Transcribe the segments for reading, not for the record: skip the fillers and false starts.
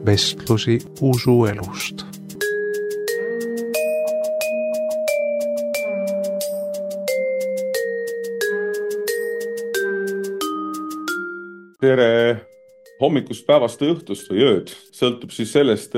vestlusi usuelust. Tere hommikust, päevast või õhtust või ööd. Sõltub siis sellest,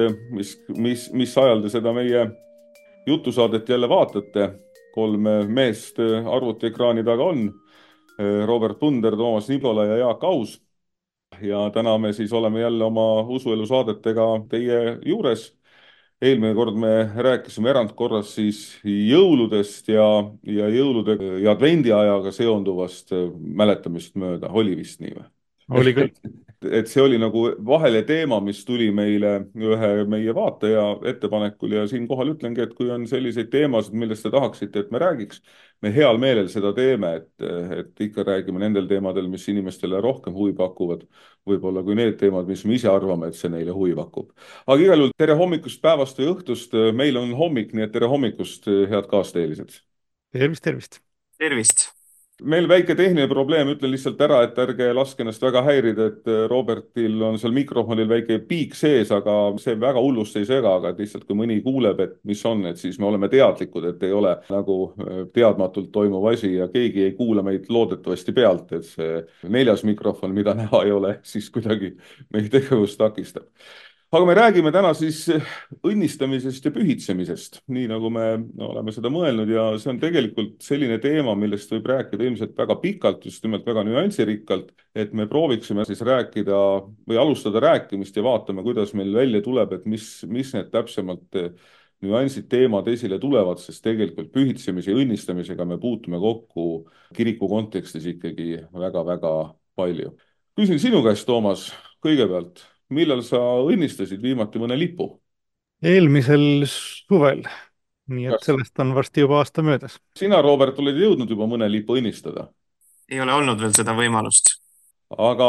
mis ajal te seda meie jutusaadet jälle vaatate. 3 meest arvutiekraani taga on. Robert Punder, Toomas Nibola ja Jaak Aus. Ja täna me siis oleme jälle oma usuelu saadetega teie juures. Eelmine kord me rääkisime erandkorras siis jõuludest ja jõulude ja advendiajaga seonduvast mäletamist mööda. Oli vist nii või? Oli küll. Et see oli nagu vahele teema, mis tuli meile ühe meie vaataja ettepanekul ja siinkohal ütlengi, et kui on selliseid teemasid, millest te tahaksite, et me räägiks, me heal meelel seda teeme, et ikka räägime nendel teemadel, mis inimestele rohkem huvi pakuvad, võib-olla kui need teemad, mis me ise arvame, et see neile huvi pakub. Aga igal juhul tere hommikust, päevast või õhtust, meil on hommik, nii et tere hommikust, head kaasteelised. Tervist, tervist. Tervist. Meil väike tehniline probleem, ütlen lihtsalt ära, et ärge laske ennast väga häirida, et Robertil on seal mikrofonil väike piik sees, aga see väga hullust ei sega, aga lihtsalt kui mõni kuuleb, et mis on, et siis me oleme teadlikud, et ei ole nagu teadmatult toimuv asi ja keegi ei kuula meid loodetavasti pealt, et see 4. mikrofon, mida näha ei ole, siis kuidagi meie tegevust takistab. Aga me räägime täna siis õnnistamisest ja pühitsemisest, nii nagu me oleme seda mõelnud ja see on tegelikult selline teema, millest võib rääkida ilmselt väga pikalt, just nimelt väga nüansirikkalt, et me prooviksime siis rääkida või alustada rääkimist ja vaatame, kuidas meil välja tuleb, et mis need täpsemalt nüansid, teemad esile tulevad, sest tegelikult pühitsemise ja õnnistamisega me puutume kokku kiriku kontekstis ikkagi väga-väga palju. Küsin sinu käest, Toomas, kõigepealt. Millal sa õnnistasid viimati mõne lipu? Eelmisel suvel, nii et sellest on varsti juba aasta möödas. Sina, Robert, oled jõudnud juba mõne lipu õnnistada? Ei ole olnud veel seda võimalust. Aga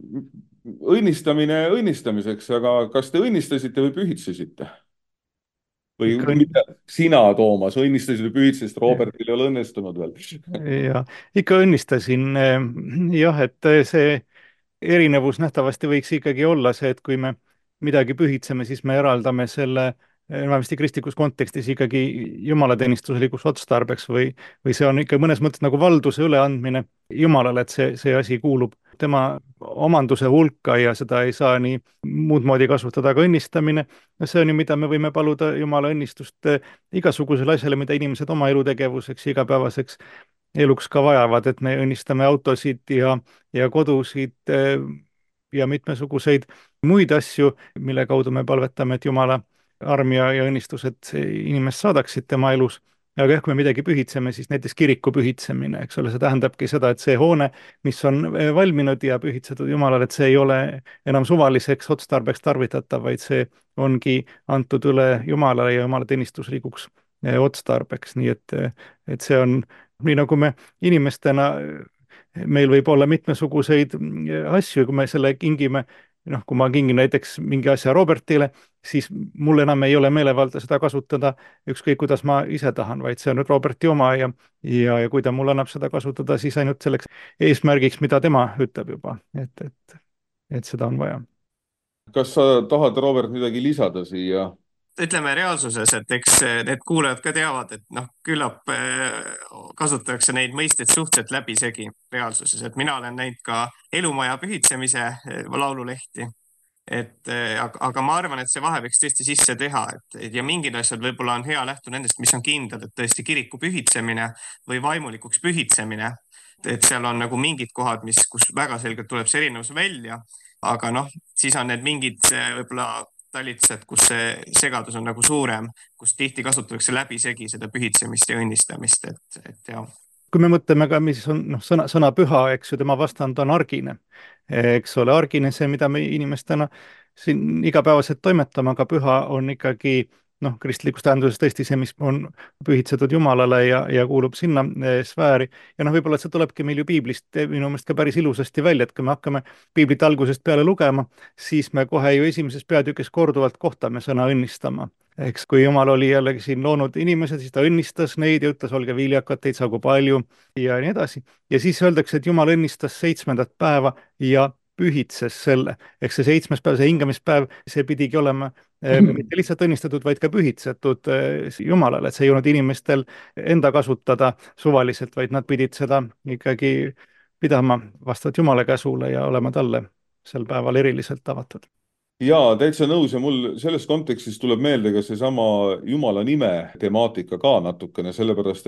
õnnistamine õnnistamiseks, aga kas te õnnistasite või pühitsesite? Või mida sina, Toomas, õnnistasid või pühitsesid, Robertil ei ole õnnestunud veel? Ja ikka õnnistasin. Jah, et see erinevus nähtavasti võiks ikkagi olla see, et kui me midagi pühitseme, siis me eraldame selle vähemasti kristlikus kontekstis ikkagi jumalateenistuslikuks otstarbeks või see on ikka mõnes mõttes nagu valduse üleandmine Jumalale, et see asi kuulub tema omanduse hulka ja seda ei saa nii muud moodi kasutada, aga õnnistamine, see on ju, mida me võime paluda Jumala õnnistust igasugusele asjale, mida inimesed oma elutegevuseks ja igapäevaseks eluks ka vajavad, et me õnnistame autosid ja kodusid ja mitmesuguseid muid asju, mille kaudu me palvetame, et Jumala arm ja õnnistused inimest saadaksid tema elus. Aga jah, kui me midagi pühitseme, siis näiteks kiriku pühitsemine, eks ole, see tähendabki seda, et see hoone, mis on valminud ja pühitsetud Jumalale, et see ei ole enam suvaliseks otstarbeks tarvitatav, vaid see ongi antud üle Jumalale ja Jumala teenistuslikuks otstarbeks, nii et see on nii nagu me inimestena, meil võib olla mitmesuguseid asju, kui me selle kingime, kui ma kingin näiteks mingi asja Robertile, siis mul enam ei ole meelevalda seda kasutada ükskõik, kuidas ma ise tahan, vaid see on nüüd Roberti oma ja kui ta mulle annab seda kasutada, siis ainult selleks eesmärgiks, mida tema ütleb juba, et seda on vaja. Kas sa tahad, Robert, midagi lisada siia? Ütleme reaalsuses, et eks need kuulajad ka teavad, et küllap kasutatakse neid mõisteid suhteliselt läbisegi reaalsuses, et mina olen näinud ka elumaja pühitsemise laululehti, aga ma arvan, et see vahe võiks tõesti sisse teha, ja mingid asjad võib-olla on hea lähtuda nendest, mis on kindlad, et tõesti kiriku pühitsemine või vaimulikuks pühitsemine, et seal on nagu mingid kohad, kus väga selgelt tuleb see erinevus välja, aga siis on need mingid võib-olla talitused, kus see segadus on nagu suurem, kus tihti kasutatakse läbisegi seda pühitsemist ja õnnistamist, et jah. Kui me mõtleme ka, mis on sõna püha, eks ju, tema vastand on argine, eks ole, argine see, mida me inimestena siin igapäevaselt toimetame, aga püha on ikkagi kristlikus tähenduses tõesti see, mis on pühitsetud Jumalale ja kuulub sinna sfääri. Ja võib-olla see tulebki meil ju piiblist minu meelest ka päris ilusasti välja, et kui me hakkame piiblit algusest peale lugema, siis me kohe ju esimeses peatükis korduvalt kohtame sõna õnnistama. Eks kui Jumal oli jällegi siin loonud inimesed, siis ta õnnistas neid ja ütles, olge viljakad, teid saagu palju ja nii edasi. Ja siis öeldakse, et Jumal õnnistas 7. päeva ja pühitses selle, ehk see 7. päev, see hingamispäev, see pidigi olema mitte lihtsalt õnnistatud, vaid ka pühitsetud Jumalale, et see ei olnud inimestel enda kasutada suvaliselt, vaid nad pidid seda ikkagi pidama vastavalt Jumala käsule ja olema talle sel päeval eriliselt avatud. Jaa, täitsa nõus ja mul selles kontekstis tuleb meelde ka seesama Jumala nime temaatika ka natukene, sellepärast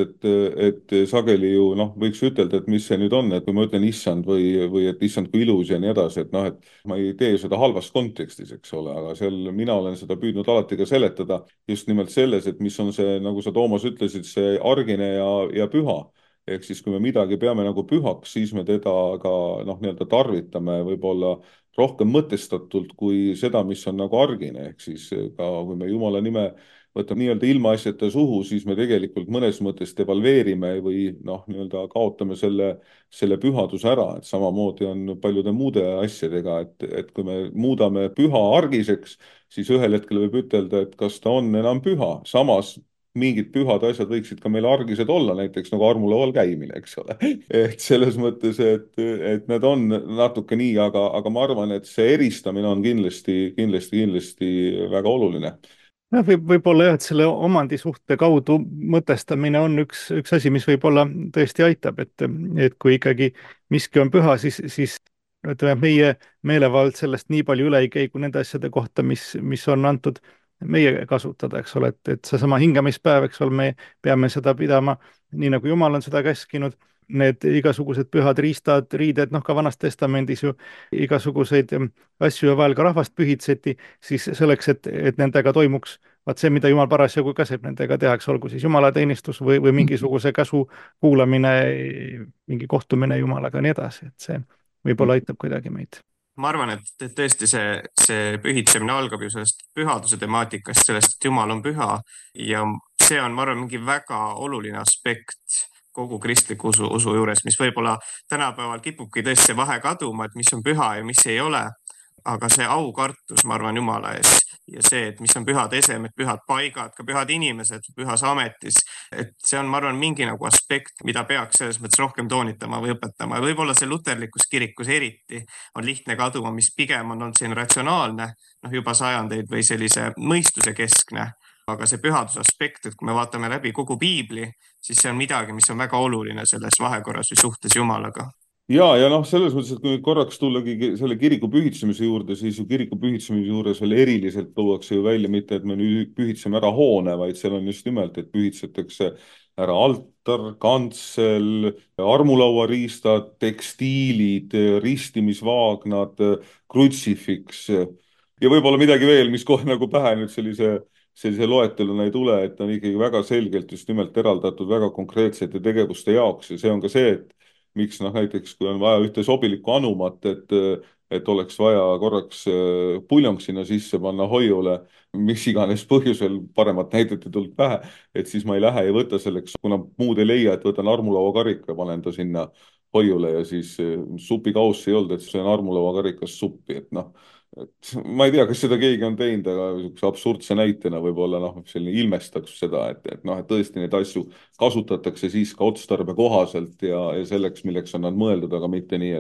et sageli ju võiks ütelda, et mis see nüüd on, et kui ma ütlen issand või et issand kui ilus ja nii edasi, et et ma ei tee seda halvas kontekstis, eks ole, aga seal mina olen seda püüdnud alati ka seletada just nimelt selles, et mis on see, nagu sa, Toomas, ütlesid, see argine ja püha. Ehk siis, kui me midagi peame nagu pühaks, siis me teda ka nii-öelda tarvitame võib-olla rohkem mõtestatult kui seda, mis on nagu argine. Ehk siis ka kui me Jumala nime võtame nii-öelda ilmaasjata suhu, siis me tegelikult mõnes mõttes devalveerime või nii-öelda kaotame selle pühaduse ära. Et samamoodi on paljude muude asjadega, et kui me muudame püha argiseks, siis ühel hetkel võib ütelda, et kas ta on enam püha. Samas mingid pühad asjad võiksid ka meil argised olla, näiteks nagu armulaual käimine, eks ole. Et selles mõttes, et need on natuke nii, aga ma arvan, et see eristamine on kindlasti väga oluline. Võib-olla jah, et selle omandisuhte kaudu mõtestamine on üks asi, mis võib-olla tõesti aitab, et kui ikkagi miski on püha, siis ütleme, meie meelevald sellest nii palju üle ei käi kui nende asjade kohta, mis on antud meie kasutada, eks ole, et seesama hingamispäev, eks ole, me peame seda pidama nii, nagu Jumal on seda käskinud, need igasugused pühad riistad, riided, ka Vanas Testamendis ju igasuguseid asju ja vahel ka rahvast pühitseti, siis selleks, et nendega toimuks vaat see, mida Jumal parasjagu käseb nendega tehakse, olgu siis jumalateenistus või mingisuguse käsu kuulamine, mingi kohtumine Jumalaga ja nii edasi, et see võib-olla aitab kuidagi meid. Ma arvan, et tõesti see pühitsemine algab ju sellest pühaduse temaatikast, sellest, et Jumal on püha ja see on, ma arvan, mingi väga oluline aspekt kogu kristliku usu juures, mis võib-olla tänapäeval kipubki tõesti see vahe kaduma, et mis on püha ja mis ei ole. Aga see aukartus, ma arvan, Jumala ees ja see, et mis on pühad esemed, pühad paigad, ka pühad inimesed pühas ametis, et see on, ma arvan, mingi nagu aspekt, mida peaks selles mõttes rohkem toonitama või õpetama. Ja võib-olla see luterlikus kirikus eriti on lihtne kaduma, mis pigem on olnud siin ratsionaalne, juba sajandeid või sellise mõistuse keskne. Aga see pühaduse aspekt, et kui me vaatame läbi kogu piibli, siis see on midagi, mis on väga oluline selles vahekorras või suhtes Jumalaga. Ja selles mõttes, et kui nüüd korraks tullagi selle kiriku pühitsemise juurde, siis ju kiriku pühitsemise juures veel eriliselt tuuakse ju välja mitte, et me nüüd pühitseme ära hoone, vaid seal on just nimelt, et pühitsetakse ära altar, kantsel, armulauariistad, tekstiilid, ristimisvaagnad, krutsifiks ja võib-olla midagi veel, mis kohe nagu pähe nüüd sellise loeteluna ei tule, et on ikkagi väga selgelt just nimelt eraldatud väga konkreetsete tegevuste jaoks ja see on ka see, et miks näiteks, kui on vaja ühte sobilikku anumat, et oleks vaja korraks puljong sinna sisse panna hoiule, mis iganes põhjusel, paremat näidet ei tulnud pähe, et siis ma ei lähe ja võta selleks, kuna muud ei leia, et võtan armulauakarika ja panen ta sinna hoiule ja siis supikaussi ei olnud, et see on armulauakarikas suppi, et ma ei tea, kas seda keegi on teinud, aga niisuguse absurdse näitena võib-olla selline ilmestaks seda, et tõesti neid asju kasutatakse siis ka otstarbe kohaselt ja selleks, milleks on nad mõeldud, aga mitte nii,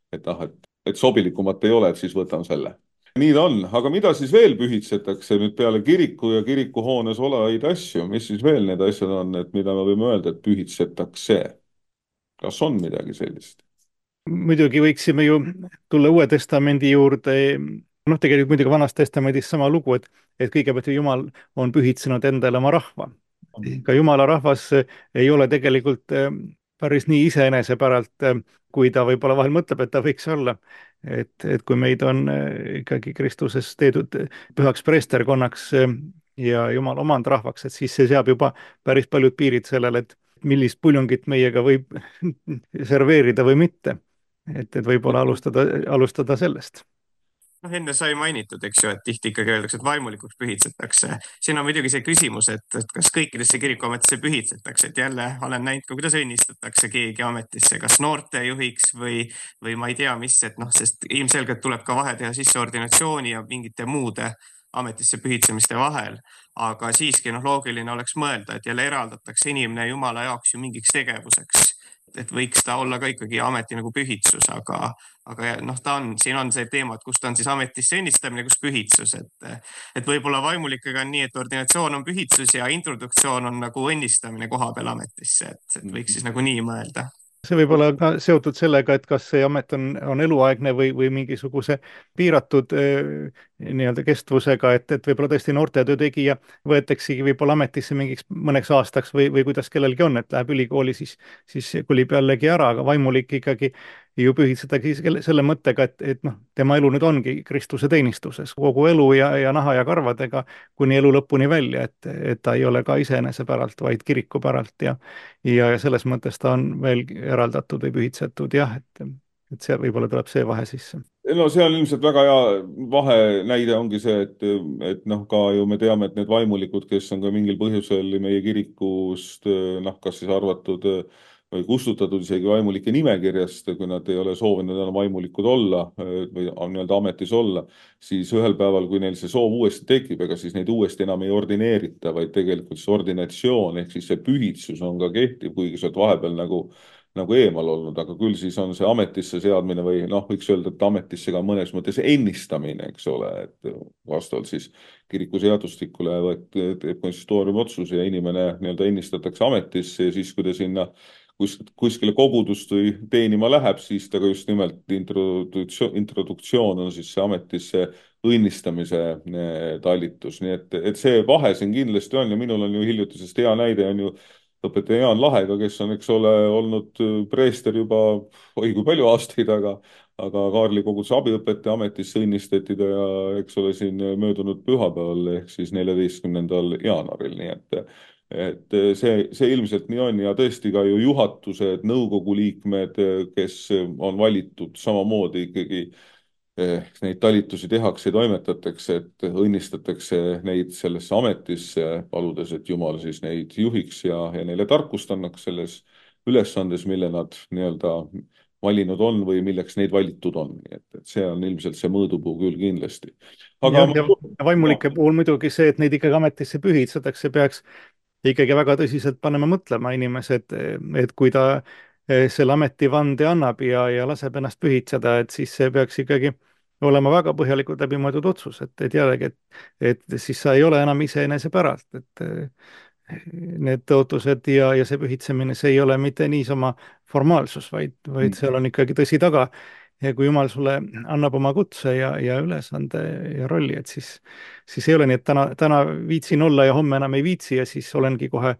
et sobilikumat ei ole, et siis võtan selle. Nii ta on, aga mida siis veel pühitsetakse nüüd peale kiriku ja kirikuhoones olevaid asju, mis siis veel need asjad on, et mida me võime öelda, et pühitsetakse? Kas on midagi sellist? Muidugi võiksime ju tulla Uue Testamendi juurde, tegelikult muidugi Vanas Testamendis sama lugu, et kõigepealt Jumal on pühitsenud endale oma rahva. Ka Jumala rahvas ei ole tegelikult päris nii iseenesepäralt, kui ta võib-olla vahel mõtleb, et ta võiks olla. Et kui meid on ikkagi Kristuses teedud pühaks preesterkonnaks ja Jumal omand rahvaks, et siis see seab juba päris paljud piirid sellele, et millist puljungit meiega võib serveerida või mitte. Et võib-olla alustada sellest. Enne sai mainitud, eks ju, et tihti ikkagi öeldakse, et vaimulikuks pühitsetakse. Siin on muidugi see küsimus, et kas kõikidesse kirikuametisse pühitsetakse, et jälle olen näinud ka, kuidas õnnistatakse keegi ametisse, kas noortejuhiks või ma ei tea, mis, sest ilmselgelt tuleb ka vahe teha sisseordinatsiooni ja mingite muude ametisse pühitsemiste vahel. Aga siiski loogiline oleks mõelda, et jälle eraldatakse inimene Jumala jaoks ju mingiks tegevuseks. et võiks ta olla ka ikkagi ameti nagu pühitsus, aga noh, siin on see teema, et kust on siis ametisse õnnistamine, kus pühitsus, et võib-olla vaimulikega on nii, et ordinatsioon on pühitsus ja introduktsioon on nagu õnnistamine koha peal ametisse, et võiks siis nagu nii mõelda. See võib olla ka seotud sellega, et kas see amet on eluaegne või mingisuguse piiratud nii-öelda kestvusega, et võib-olla tõesti noortetöö tegija võetaksegi võib-olla ametisse mingiks mõneks aastaks või kuidas kellelgi on, et läheb ülikooli, siis kolib jällegi ära, aga vaimulik ikkagi ju pühitsedagi selle mõttega, et noh, tema elu nüüd ongi Kristuse teenistuses kogu elu ja naha ja karvadega kuni elu lõpuni välja, et ta ei ole ka iseenese päralt, vaid kiriku päralt ja selles mõttes ta on veel eraldatud või pühitsetud, jah, et see võib-olla tuleb see vahe sisse. No see on ilmselt väga hea vahenäide ongi see, et noh, ka ju me teame, et need vaimulikud, kes on ka mingil põhjusel meie kirikust noh, kas siis arvatud või kustutatud isegi vaimulike nimekirjast, kui nad ei ole soovinud enam vaimulikud olla või nii-öelda ametis olla, siis ühel päeval, kui neil see soov uuesti tekib, ega siis neid uuesti enam ei ordineerita, vaid tegelikult see ordinatsioon ehk siis see pühitsus on ka kehtiv, kuigi sa oled vahepeal nagu eemal olnud, aga küll siis on see ametisse seadmine või noh, võiks öelda, et ametisse ka mõnes mõttes ennistamine, eks ole, et vastavalt siis kiriku seadustikule teeb konsistoorium otsuse ja inimene nii-öelda ennistatakse ametisse ja siis, kui ta sinna kuskile kogudust või teenima läheb, siis ta ka just nimelt introduktsioon on siis see ametisse õnnistamise talitus. Nii et see vahe siin kindlasti on ja minul on ju hiljutisest hea näide on ju õpetaja Jaan Lahega, kes on, eks ole, olnud preester juba oi kui palju aastaid, aga Kaarli koguduse abiõpetaja ametisse õnnistati ta ja eks ole siin möödunud pühapäeval ehk siis 14. jaanuaril, nii et see ilmselt nii on ja tõesti ka ju juhatused, nõukogu liikmed, kes on valitud samamoodi ikkagi neid talitusi tehakse ja toimetatakse, et õnnistatakse neid sellesse ametisse, paludes, et Jumal siis neid juhiks ja neile tarkust annaks selles ülesandes, mille nad nii-öelda valinud on või milleks neid valitud on. Et see on ilmselt see mõõdupuu küll kindlasti. Ja vaimulike puhul muidugi see, et neid ikkagi ametisse pühitsetakse, peaks ikkagi väga tõsiselt panema mõtlema inimesed, et kui ta selle ametivande annab ja laseb ennast pühitseda, et siis see peaks ikkagi olema väga põhjalikult läbimõeldud otsus, et jällegi, et siis sa ei ole enam iseenese päralt, et need tõotused ja see pühitsemine, see ei ole mitte niisama formaalsus, vaid seal on ikkagi tõsi taga. Ja kui Jumal sulle annab oma kutse ja ülesande ja rolli, et siis ei ole nii, et täna viitsin olla ja homme enam ei viitsi ja siis olengi kohe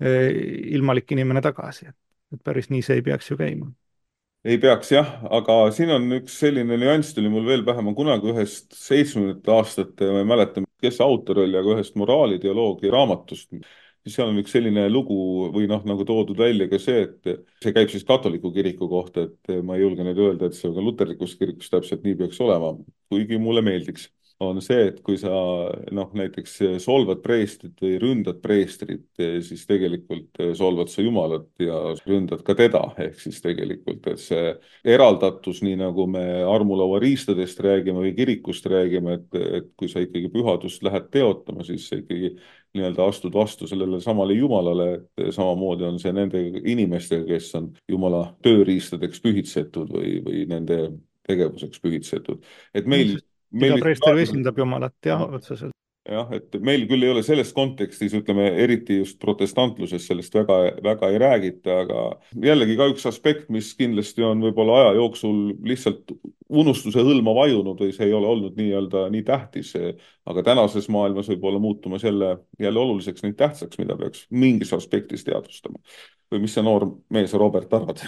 ilmalik inimene tagasi. Et päris nii see ei peaks ju käima. Ei peaks jah, aga siin on üks selline nüanss tuli mul veel pähe, ma kunagi ühest 70. aastate, ma ei mäleta, kes autor oli, aga ühest moraalidialoogi raamatust, siis seal on üks selline lugu või noh, nagu toodud välja ka see, et see käib siis katoliku kiriku kohta, et ma ei julge nüüd öelda, et see ka luterlikus kirikus täpselt nii peaks olema, kuigi mulle meeldiks, on see, et kui sa noh, näiteks solvad preestrit või ründad preestrit, siis tegelikult solvad sa Jumalat ja ründad ka teda, ehk siis tegelikult, et see eraldatus, nii nagu me armulaua riistadest räägime või kirikust räägime, et kui sa ikkagi pühadust lähed teotama, siis sa ikkagi nii-öelda astud vastu sellele samale Jumalale, et samamoodi on see nende inimestega, kes on Jumala tööriistadeks pühitsetud või nende tegevuseks pühitsetud. Et iga preester esindab Jumalat, jah, otseselt. Jah, et meil küll ei ole selles kontekstis, ütleme, eriti just protestantluses sellest väga ei räägita, aga jällegi ka üks aspekt, mis kindlasti on võib-olla aja jooksul lihtsalt unustuse hõlma vajunud või see ei ole olnud nii-öelda nii tähtis, aga tänases maailmas võib olla muutumas jälle oluliseks nii tähtsaks, mida peaks mingis aspektis teadvustama. Või mis sa noor mees Robert arvad?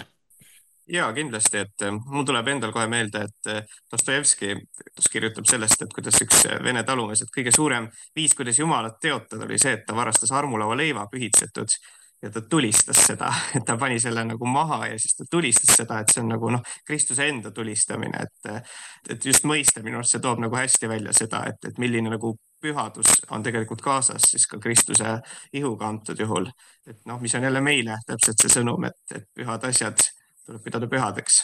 Ja kindlasti, et mul tuleb endal kohe meelde, et Dostojevski kirjutab sellest, et kuidas üks vene talumees, et kõige suurem viis, kuidas Jumalat teotada, oli see, et ta varastas armulaua leiva pühitsetud ja ta tulistas seda, et ta pani selle nagu maha ja siis ta tulistas seda, et see on nagu Kristuse enda tulistamine, et just mõista minu arust see toob nagu hästi välja seda, et milline nagu pühadus on tegelikult kaasas siis ka Kristuse ihuga antud juhul, et mis on jälle meile täpselt see sõnum, et pühad asjad tuleb pidada pühadeks.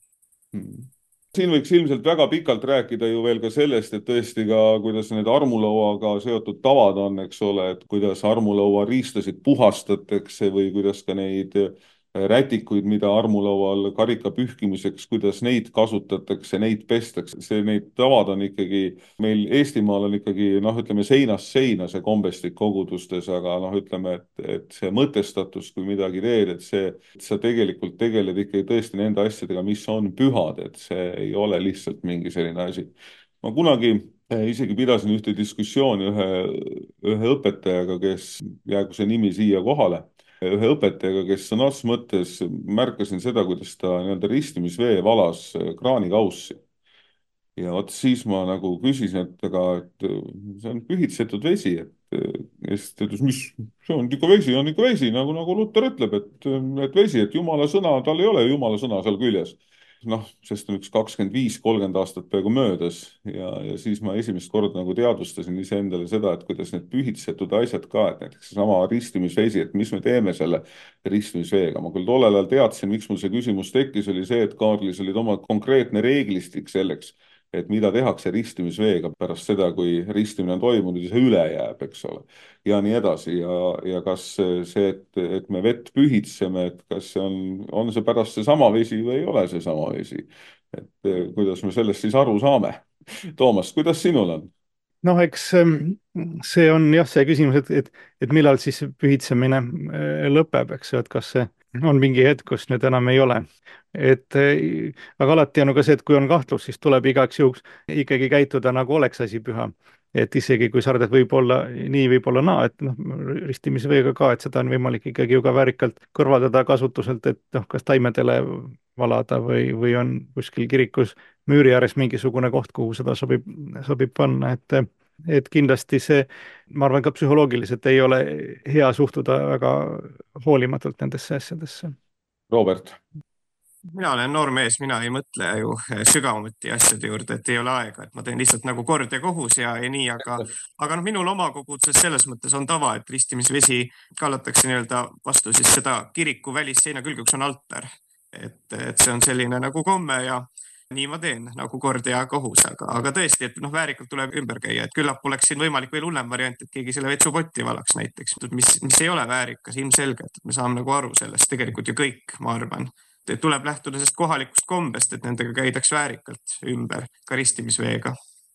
Siin võiks ilmselt väga pikalt rääkida ju veel ka sellest, et tõesti ka, kuidas need armulauaga seotud tavad on, eks ole, et kuidas armulaua riistasid puhastatakse või kuidas ka neid rätikuid, mida armulaual karika pühkimiseks, kuidas neid kasutatakse, neid pestakse. Need tavad on ikkagi, meil Eestimaal on ikkagi, ütleme seinast seina see kombestik kogudustes, aga ütleme, et see mõtestatus, kui midagi teed, et sa tegelikult tegeled ikkagi tõesti nende asjadega, mis on pühad, et see ei ole lihtsalt mingi selline asi. Ma kunagi isegi pidasin ühte diskussiooni ühe õpetajaga, kes, jäägu see nimi siia kohale, ühe õpetajaga, kes sõna otseses mõttes märkasin seda, kuidas ta ristimisvee valas kraanikaussi. Ja vot siis ma nagu küsisin, et see on pühitsetud vesi, ja siis ta ütles, mis, see on ikka vesi, nagu Luter ütleb, et vesi, et Jumala sõna, tal ei ole Jumala sõna seal küljes. Sest on üks 25-30 aastat peaaegu möödas ja siis ma esimest korda nagu teadvustasin iseendale seda, et kuidas need pühitsetud asjad ka, et näiteks sama ristimisvesi, et mis me teeme selle ristimisveega. Ma küll tollel ajal teadsin, miks mul see küsimus tekkis, oli see, et Kaarlis olid oma konkreetne reeglistik selleks, et mida tehakse ristimisveega pärast seda, kui ristimine on toimunud ja see üle jääb, eks ole. Ja nii edasi ja kas see, et me vett pühitseme, et kas see on see pärast seesama vesi või ei ole seesama vesi. Et kuidas me sellest siis aru saame? Toomas, kuidas sinul on? Eks see on jah, see küsimus, et millal siis pühitsemine lõpeb, eks ju, et kas see on mingi hetk, kus nüüd enam ei ole. Aga alati on ka see, et kui on kahtlus, siis tuleb igaks juhuks ikkagi käituda nagu oleks asi püha. Et isegi kui sa arvad, et võib-olla nii, võib-olla naa, et ristimisveega ka, et seda on võimalik ikkagi ju ka väärikalt kõrvaldada kasutuselt, et kas taimedele valada või on kuskil kirikus müüri ääres mingisugune koht, kuhu seda sobib panna, et kindlasti see, ma arvan ka psühholoogiliselt ei ole hea suhtuda väga hoolimatult nendesse asjadesse. Robert? Mina olen noor mees, mina ei mõtle ju sügavuti asjade juurde, et ei ole aega, et ma teen lihtsalt nagu kord ja kohus ja nii, aga minul oma koguduses selles mõttes on tava, et ristimisvesi kallatakse nii-öelda vastu siis seda kiriku välisseina külge, kus on altar. Et see on selline nagu komme ja nii ma teen nagu kord ja kohus, aga tõesti, et väärikalt tuleb ümber käia, et küllap oleks siin võimalik veel hullem variant, et keegi selle vetsupotti valaks näiteks, mis ei ole väärikas, ilmselgelt, et me saame nagu aru sellest tegelikult ju kõik, ma arvan. Tuleb lähtuda sellest kohalikust kombest, et nendega käidaks väärikalt ümber ka ristimisveega.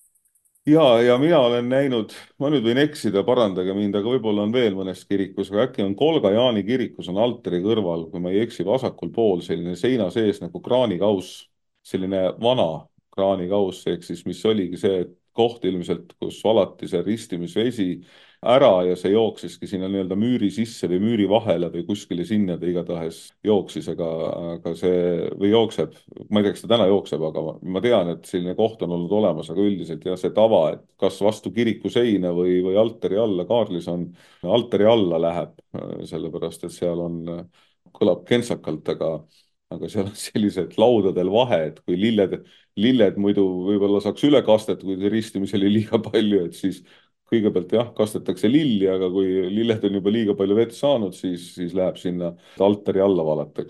Ja mina olen näinud, ma nüüd võin eksida, parandage mind, aga võib-olla on veel mõnes kirikus, aga äkki on Kolga-Jaani kirikus on altari kõrval, kui ma ei eksi, vasakul pool selline seina sees nagu kraanikauss, selline vana kraanikauss, ehk siis mis oligi see koht ilmselt, kus valati see ristimisvesi ära ja see jooksiski sinna nii-öelda müüri sisse või müüri vahele või kuskile sinna ta igatahes jooksis, aga see või jookseb, ma ei tea, kas ta täna jookseb, aga ma tean, et selline koht on olnud olemas, aga üldiselt jah, see tava, et kas vastu kiriku seina või altari alla, Kaarlis on, altari alla läheb, sellepärast, et seal on, kõlab kentsakalt, aga seal on sellised laudadel vahe, et kui lilled muidu võib-olla saaks üle kastet, kui ristimisel oli liiga palju, et siis kõigepealt jah, kastetakse lilli, aga kui lilled on juba liiga palju vett saanud, siis läheb sinna altari alla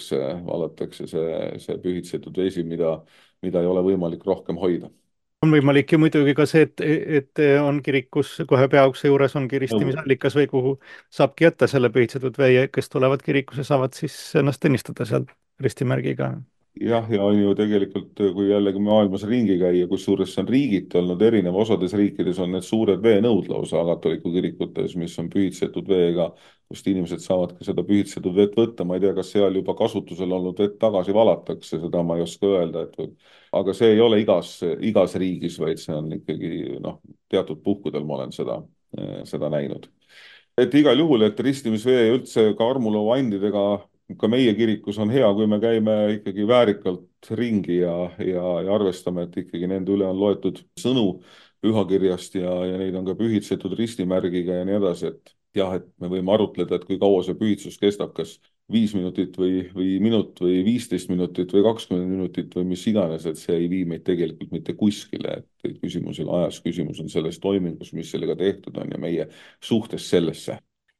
valatakse see pühitsetud vesi, mida ei ole võimalik rohkem hoida. On võimalik ju muidugi ka see, et on kirikus kohe peaukse juures ongi ristimisallikas või kuhu saabki jätta selle pühitsetud vee, kes tulevad kirikusse, saavad siis ennast õnnistada seal ristimärgiga. Jah, ja on ju tegelikult, kui jällegi maailmas ringi käia, kusjuures see on riigiti olnud erinev, osades riikides on need suured veenõud lausa katoliku kirikutes, mis on pühitsetud veega, kust inimesed saavad ka seda pühitsetud vett võtta. Ma ei tea, kas seal juba kasutusel olnud vett tagasi valatakse, seda ma ei oska öelda, aga see ei ole igas riigis, vaid see on ikkagi teatud puhkudel ma olen seda näinud. Et igal juhul, et ristimisvee üldse ka armulauandidega ka meie kirikus on hea, kui me käime ikkagi väärikalt ringi ja arvestame, et ikkagi nende üle on loetud sõnu pühakirjast ja neid on ka pühitsetud ristimärgiga ja nii edasi, et jah, et me võime arutleda, et kui kaua see pühitsus kestab, kas 5 minutit või minut või 15 minutit või 20 minutit või mis iganes, et see ei vii meid tegelikult mitte kuskile, et küsimus ei ole ajas, küsimus on selles toimingus, mis sellega tehtud on ja meie suhtes sellesse.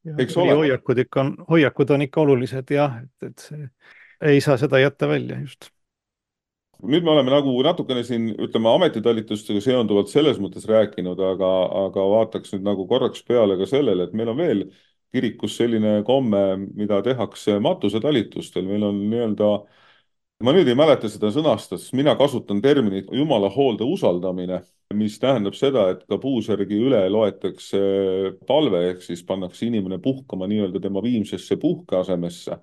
Hoiakud on ikka olulised jah, et see ei saa seda jätta välja just. Nüüd me oleme nagu natukene siin, ütleme, ametitalitustega seonduvalt selles mõttes rääkinud, aga vaataks nüüd nagu korraks peale ka sellele, et meil on veel kirikus selline komme, mida tehakse matusetalitustel. Meil on nii-öelda, ma nüüd ei mäleta seda sõnastust, mina kasutan terminit jumala hoolde usaldamine, mis tähendab seda, et ka puusärgi üle loetakse palve, ehk siis pannakse inimene puhkama nii-öelda tema viimsesse puhkeasemesse.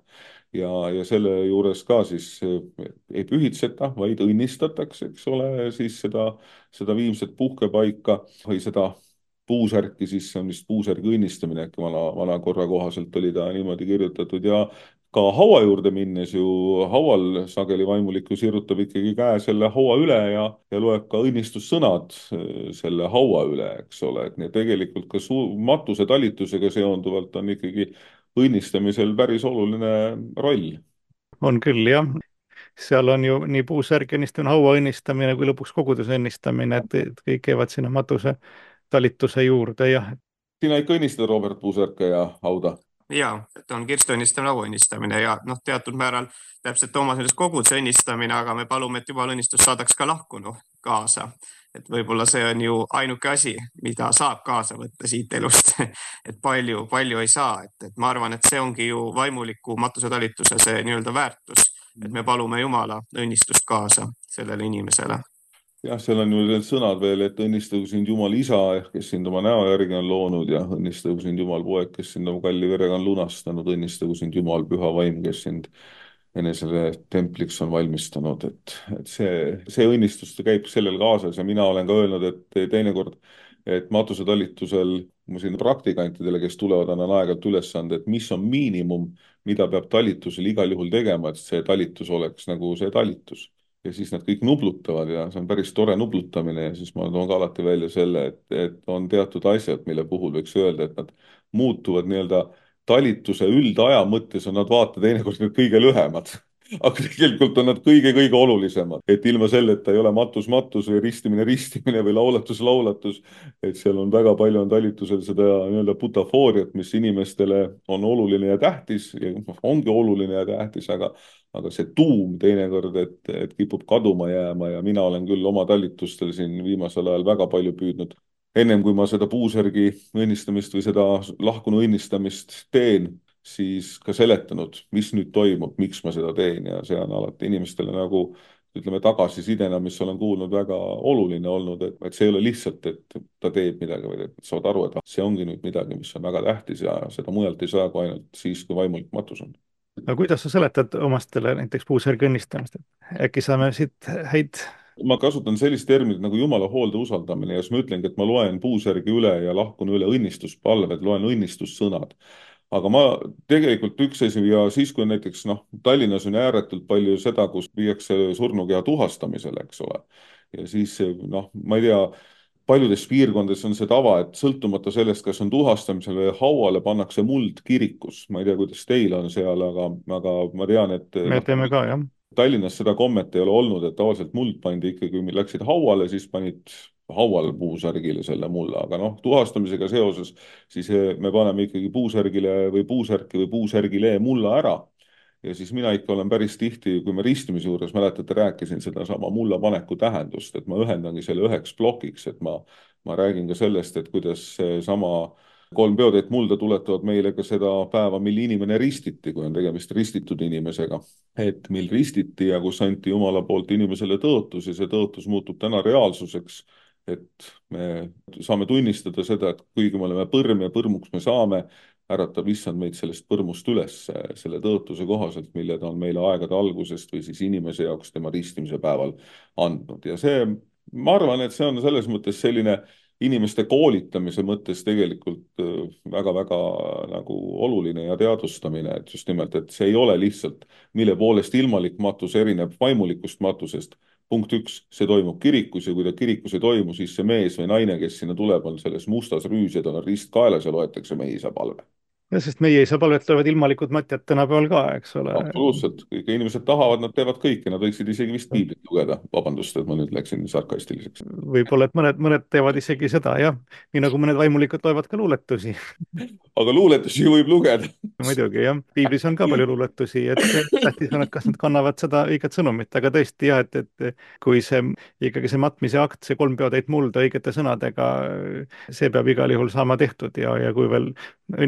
Ja selle juures ka siis ei pühitseta, vaid õnnistatakse, eks ole, siis seda viimset puhkepaika või seda puusärki, siis see on vist puusärgi õnnistamine, äkki vana korra kohaselt oli ta niimoodi kirjutatud. Ja ka haua juurde minnes ju haual sageli vaimulik ju sirutab ikkagi käe selle haua üle ja loeb ka õnnistussõnad selle haua üle, eks ole. Et nii tegelikult ka matuse talitusega seonduvalt on ikkagi õnnistamisel päris oluline roll. On küll, jah. Seal on ju nii puusärgi õnnistamine, haua õnnistamine kui lõpuks koguduse õnnistamine, et kõik käivad sinna matuse talituse juurde, jah. Sina ikka õnnistad, Robert, puusärke ja hauda? Ja, et on kirstu õnnistamine, haua õnnistamine ja teatud määral täpselt Toomas ütles koguduse õnnistamine, aga me palume, et jumala õnnistus saadaks ka lahkunu kaasa. Et võib-olla see on ju ainuke asi, mida saab kaasa võtta siit elust, et palju ei saa, et ma arvan, et see ongi ju vaimuliku matusetalituse see nii-öelda väärtus, et me palume jumala õnnistust kaasa sellele inimesele. Jah, seal on ju need sõnad veel, et õnnistagu sind Jumal isa, kes sind oma näo järgi on loonud, ja õnnistagu sind Jumal poeg, kes sind oma kalli verega on lunastanud, õnnistagu sind Jumal püha vaim, kes sind enesele templiks on valmistanud. Et see õnnistus käib sellel kaasas ja mina olen ka öelnud, et teinekord, et matusetalitusel ma siin praktikantidele, kes tulevad, annan aeg-ajalt ülesande, et mis on miinimum, mida peab talitusel igal juhul tegema, et see talitus oleks nagu see talitus. Ja siis nad kõik nublutavad ja see on päris tore nublutamine ja siis ma toon ka alati välja selle, et on teatud asjad, mille puhul võiks öelda, et nad muutuvad nii-öelda talituse üldaja mõttes on nad vaata teinekord need kõige lühemad. Aga tegelikult on nad kõige-kõige olulisemad, et ilma selleta ei ole matus või ristimine või laulatus, et seal on väga palju on talitusel seda nii-öelda butafooriat, mis inimestele on oluline ja tähtis ja ongi oluline ja tähtis, aga see tuum teinekord, et kipub kaduma jääma ja mina olen küll oma talitustel siin viimasel ajal väga palju püüdnud. Ennem kui ma seda puusärgi õnnistamist või seda lahkunu õnnistamist teen, siis ka seletanud, mis nüüd toimub, miks ma seda teen ja see on alati inimestele nagu ütleme tagasisidena, mis olen kuulnud, väga oluline olnud, et see ei ole lihtsalt, et ta teeb midagi, vaid et saavad aru, et see ongi nüüd midagi, mis on väga tähtis ja seda mujalt ei saa kui ainult siis, kui vaimulik matus on. Aga kuidas sa seletad omastele näiteks puusärgi õnnistamist? Äkki saame siit häid... Ma kasutan sellist terminit nagu jumala hoolde usaldamine ja siis ma ütlengi, et ma loen puusärgi üle ja lahkunu üle õnnistuspalved, loen õnnistussõnad. Aga ma tegelikult üks asi ja siis, kui näiteks Tallinnas on ääretult palju seda, kus viiakse surnukeha tuhastamisele, eks ole. Ja siis ma ei tea, paljudes piirkondades on see tava, et sõltumata sellest, kas on tuhastamisele või hauale pannakse muld kirikus. Ma ei tea, kuidas teil on seal, aga ma tean, et... Me teeme ka, jah. Tallinnas seda kommet ei ole olnud, et tavaliselt muld pandi ikkagi, kui läksid hauale, siis panid haual puusärgile selle mulla, aga tuhastamisega seoses siis me paneme ikkagi puusärgile või puusärki või puusärgile mulla ära. Ja siis mina ikka olen päris tihti, kui me ristimise juures, mäletate, rääkisin seda sama mulla paneku tähendust, et ma ühendangi selle üheks plokiks, et ma räägin ka sellest, et kuidas sama 3 peotäit mulda tuletavad meile ka seda päeva, mil inimene ristiti, kui on tegemist ristitud inimesega. Et mil ristiti ja kus anti Jumala poolt inimesele tõotus ja see tõotus muutub täna reaalsuseks, et me saame tunnistada seda, et kuigi me oleme põrm ja põrmuks me saame, äratab issand meid sellest põrmust üles selle tõotuse kohaselt, mille ta on meile aegade algusest või siis inimese jaoks tema ristimise päeval andnud. Ja see, ma arvan, et see on selles mõttes selline inimeste koolitamise mõttes tegelikult väga-väga nagu oluline ja teadvustamine, et just nimelt, et see ei ole lihtsalt, mille poolest ilmalik matus erineb vaimulikust matusest. Punkt 1, see toimub kirikus ja kui ta kirikus ei toimu, siis see mees või naine, kes sinna tuleb, on selles mustas rüüs ja tal on rist kaelas ja loetakse mehiisa palve. Ja, sest meie isa palvet loevad ilmalikud matjad tänapäeval ka, eks ole. Absoluutselt, kui inimesed tahavad, nad teevad kõike, nad võiksid isegi vist piiblit lugeda. Vabandust, et ma nüüd läksin sarkastiliseks. Võib-olla, et mõned teevad isegi seda, jah. Nii nagu mõned vaimulikud loevad ka luuletusi. Aga luuletusi võib lugeda. Muidugi, jah. Piiblis on ka palju luuletusi, et tähtis on, et kas nad kannavad seda õiget sõnumit, aga tõesti, jah, et kui ikkagi see matmise akt, see 3 peotäit mulda õigete sõnadega, see peab igal juhul saama tehtud ja kui veel õnnistamine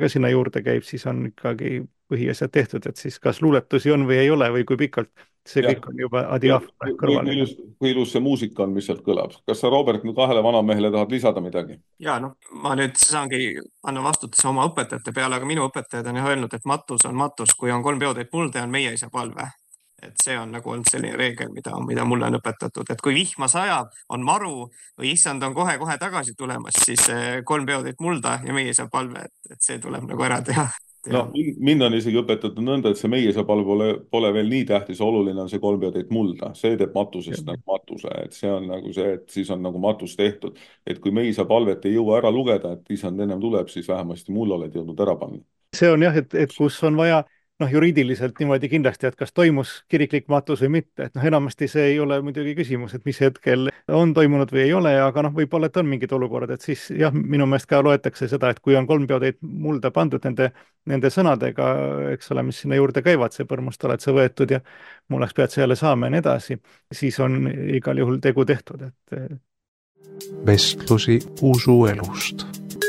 ka sinna juurde käib, siis on ikkagi põhiasjad tehtud, et siis kas luuletusi on või ei ole või kui pikalt, see jah, kõik on juba adiafra kõrvale. kui ilus see muusika on, mis sealt kõlab. Kas sa, Robert, nüüd kahele vanamehele tahad lisada midagi? ja noh, ma nüüd saangi panna vastutuse oma õpetajate peale, aga minu õpetajad on jah öelnud, et matus on matus, kui on 3 peotäit mulda ja on meie isa palve. Et see on nagu olnud selline reegel, mida mulle on õpetatud, et kui vihma sajab, on maru või issand on kohe-kohe tagasi tulemas, siis 3 peotäit mulda ja meie isa palve, et see tuleb nagu ära teha. No, mind on isegi õpetatud nõnda, et see meie isa palve pole veel nii tähtis, oluline on see 3 peotäit mulda. See teeb matusest nagu matuse, et see on nagu see, et siis on nagu matus tehtud. Et kui meie isa palvet ei jõua ära lugeda, et isand ennem tuleb, siis vähemasti mul oled jõudnud ära panna. See on jah, et kus on vaja juriidiliselt niimoodi kindlasti, et kas toimus kiriklik matus või mitte, et enamasti see ei ole muidugi küsimus, et mis hetkel on toimunud või ei ole, aga võib-olla, et on mingid olukorrad, et siis jah, minu meelest ka loetakse seda, et kui on 3 peotäit mulda pandud nende sõnadega, eks ole, mis sinna juurde käivad, see põrmust oled sa võetud ja mullaks pead sa jälle saama ja nii edasi, siis on igal juhul tegu tehtud, et vestlusi usuelust.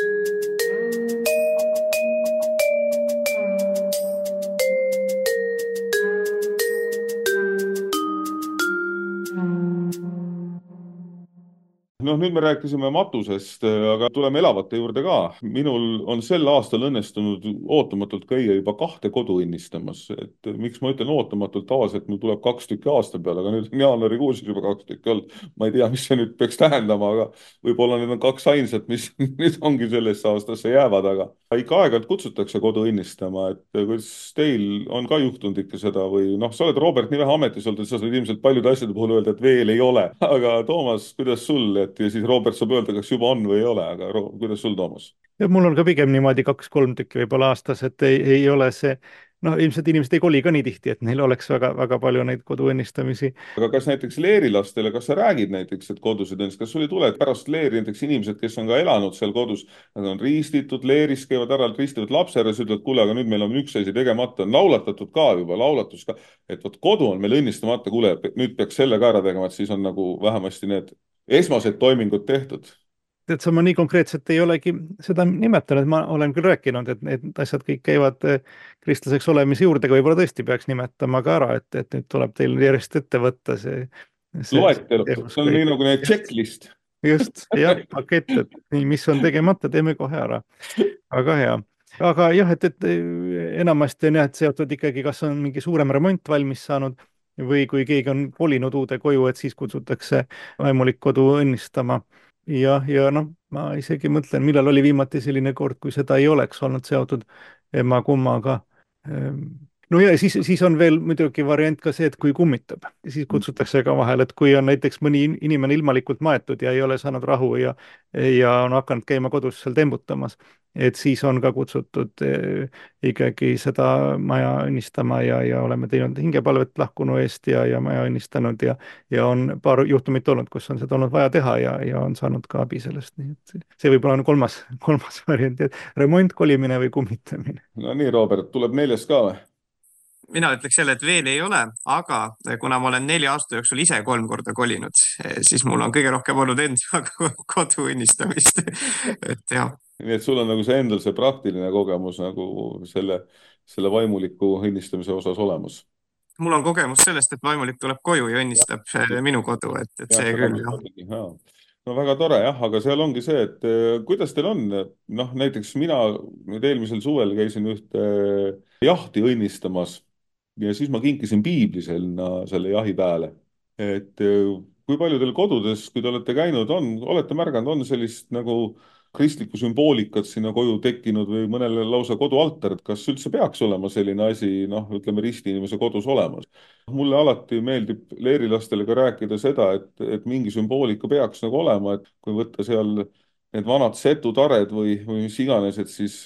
Noh, nüüd me rääkisime matusest, aga tuleme elavate juurde ka. Minul on sel aastal õnnestunud ootamatult käia juba 2 kodu õnnistamas. Et miks ma ütlen ootamatult, tavaliselt mul tuleb 2 tükki aasta peale, aga nüüd on jaanuarikuus juba 2 tükki olnud. Ma ei tea, mis see nüüd peaks tähendama, aga võib-olla need on 2 ainsat, mis nüüd ongi sellesse aastasse jäävad, aga ikka aeg-ajalt kutsutakse kodu õnnistama. Et kuidas teil on ka juhtunud ikka seda või sa oled, Robert, nii vähe ametis olnud, et sa saad ilmselt paljude asjade puhul öelda, et veel ei ole. Aga Toomas, kuidas sul, ja siis Robert saab öelda, kas juba on või ei ole, aga kuidas sul, Toomas? Ja mul on ka pigem niimoodi 2-3 tükki võib-olla aastas, et ei ole see, ilmselt inimesed ei koli ka nii tihti, et neil oleks väga palju neid koduõnnistamisi. Aga kas näiteks leerilastele, kas sa räägid näiteks, et kodusid õnnist, kas sul ei tule, et pärast leeri näiteks inimesed, kes on ka elanud seal kodus, nad on ristitud, leeris käivad ära, ristivad lapse ära, siis ütlevad, kuule, aga nüüd meil on üks asi tegemata, on laulatatud ka juba, laulatus ka, et vot kodu on meil õnnistamata, kuule, nüüd peaks selle ka ära tegema, et siis on nagu vähemasti need esmased toimingud tehtud. Et sa ma nii konkreetselt ei olegi seda nimetanud, ma olen küll rääkinud, et need asjad kõik käivad kristlaseks olemise juurde, aga võib-olla tõesti peaks nimetama ka ära, et nüüd tuleb teil järjest ette võtta see loetelu, see on nii nagu need checklist. Just, jah, pakett, et nii, mis on tegemata, teeme kohe ära. Väga hea. Aga jah, et enamasti on jah, et seotud ikkagi, kas on mingi suurem remont valmis saanud või kui keegi on kolinud uude koju, et siis kutsutakse vaimulik kodu õnnistama. Ja ma isegi mõtlen, millal oli viimati selline kord, kui seda ei oleks olnud seotud emma kummaga. No ja siis on veel muidugi variant ka see, et kui kummitab, siis kutsutakse ka vahel, et kui on näiteks mõni inimene ilmalikult maetud ja ei ole saanud rahu ja on hakanud käima kodus seal tembutamas, et siis on ka kutsutud ikkagi seda maja õnnistama ja oleme teinud hingepalvet lahkunu eest ja maja õnnistanud ja on paar juhtumit olnud, kus on seda olnud vaja teha ja on saanud ka abi sellest. Nii et see võib-olla on kolmas variant, et remont, kolimine või kummitamine. No nii, Robert, tuleb 4. ka või? Mina ütleks jälle, et veel ei ole, aga kuna ma olen 4 aasta jooksul ise 3 korda kolinud, siis mul on kõige rohkem olnud enda kodu õnnistamist. Et jah. Nii et sul on nagu see endal see praktiline kogemus nagu selle vaimuliku õnnistamise osas olemas. Mul on kogemus sellest, et vaimulik tuleb koju ja õnnistab minu kodu, et see küll jah. No väga tore jah, aga seal ongi see, et kuidas teil on, näiteks mina nüüd eelmisel suvel käisin ühte jahti õnnistamas ja siis ma kinkisin piibli selle jahipäele. Et kui palju teil kodudes, kui te olete käinud, olete märganud, on sellist nagu kristlikku sümboolikat sinna koju tekkinud või mõnele lausa kodualtar, et kas üldse peaks olema selline asi, ütleme risti inimese kodus olemas. Mulle alati meeldib leerilastele ka rääkida seda, et mingi sümboolika peaks nagu olema, et kui võtta seal need vanad setutared või mis iganes, et siis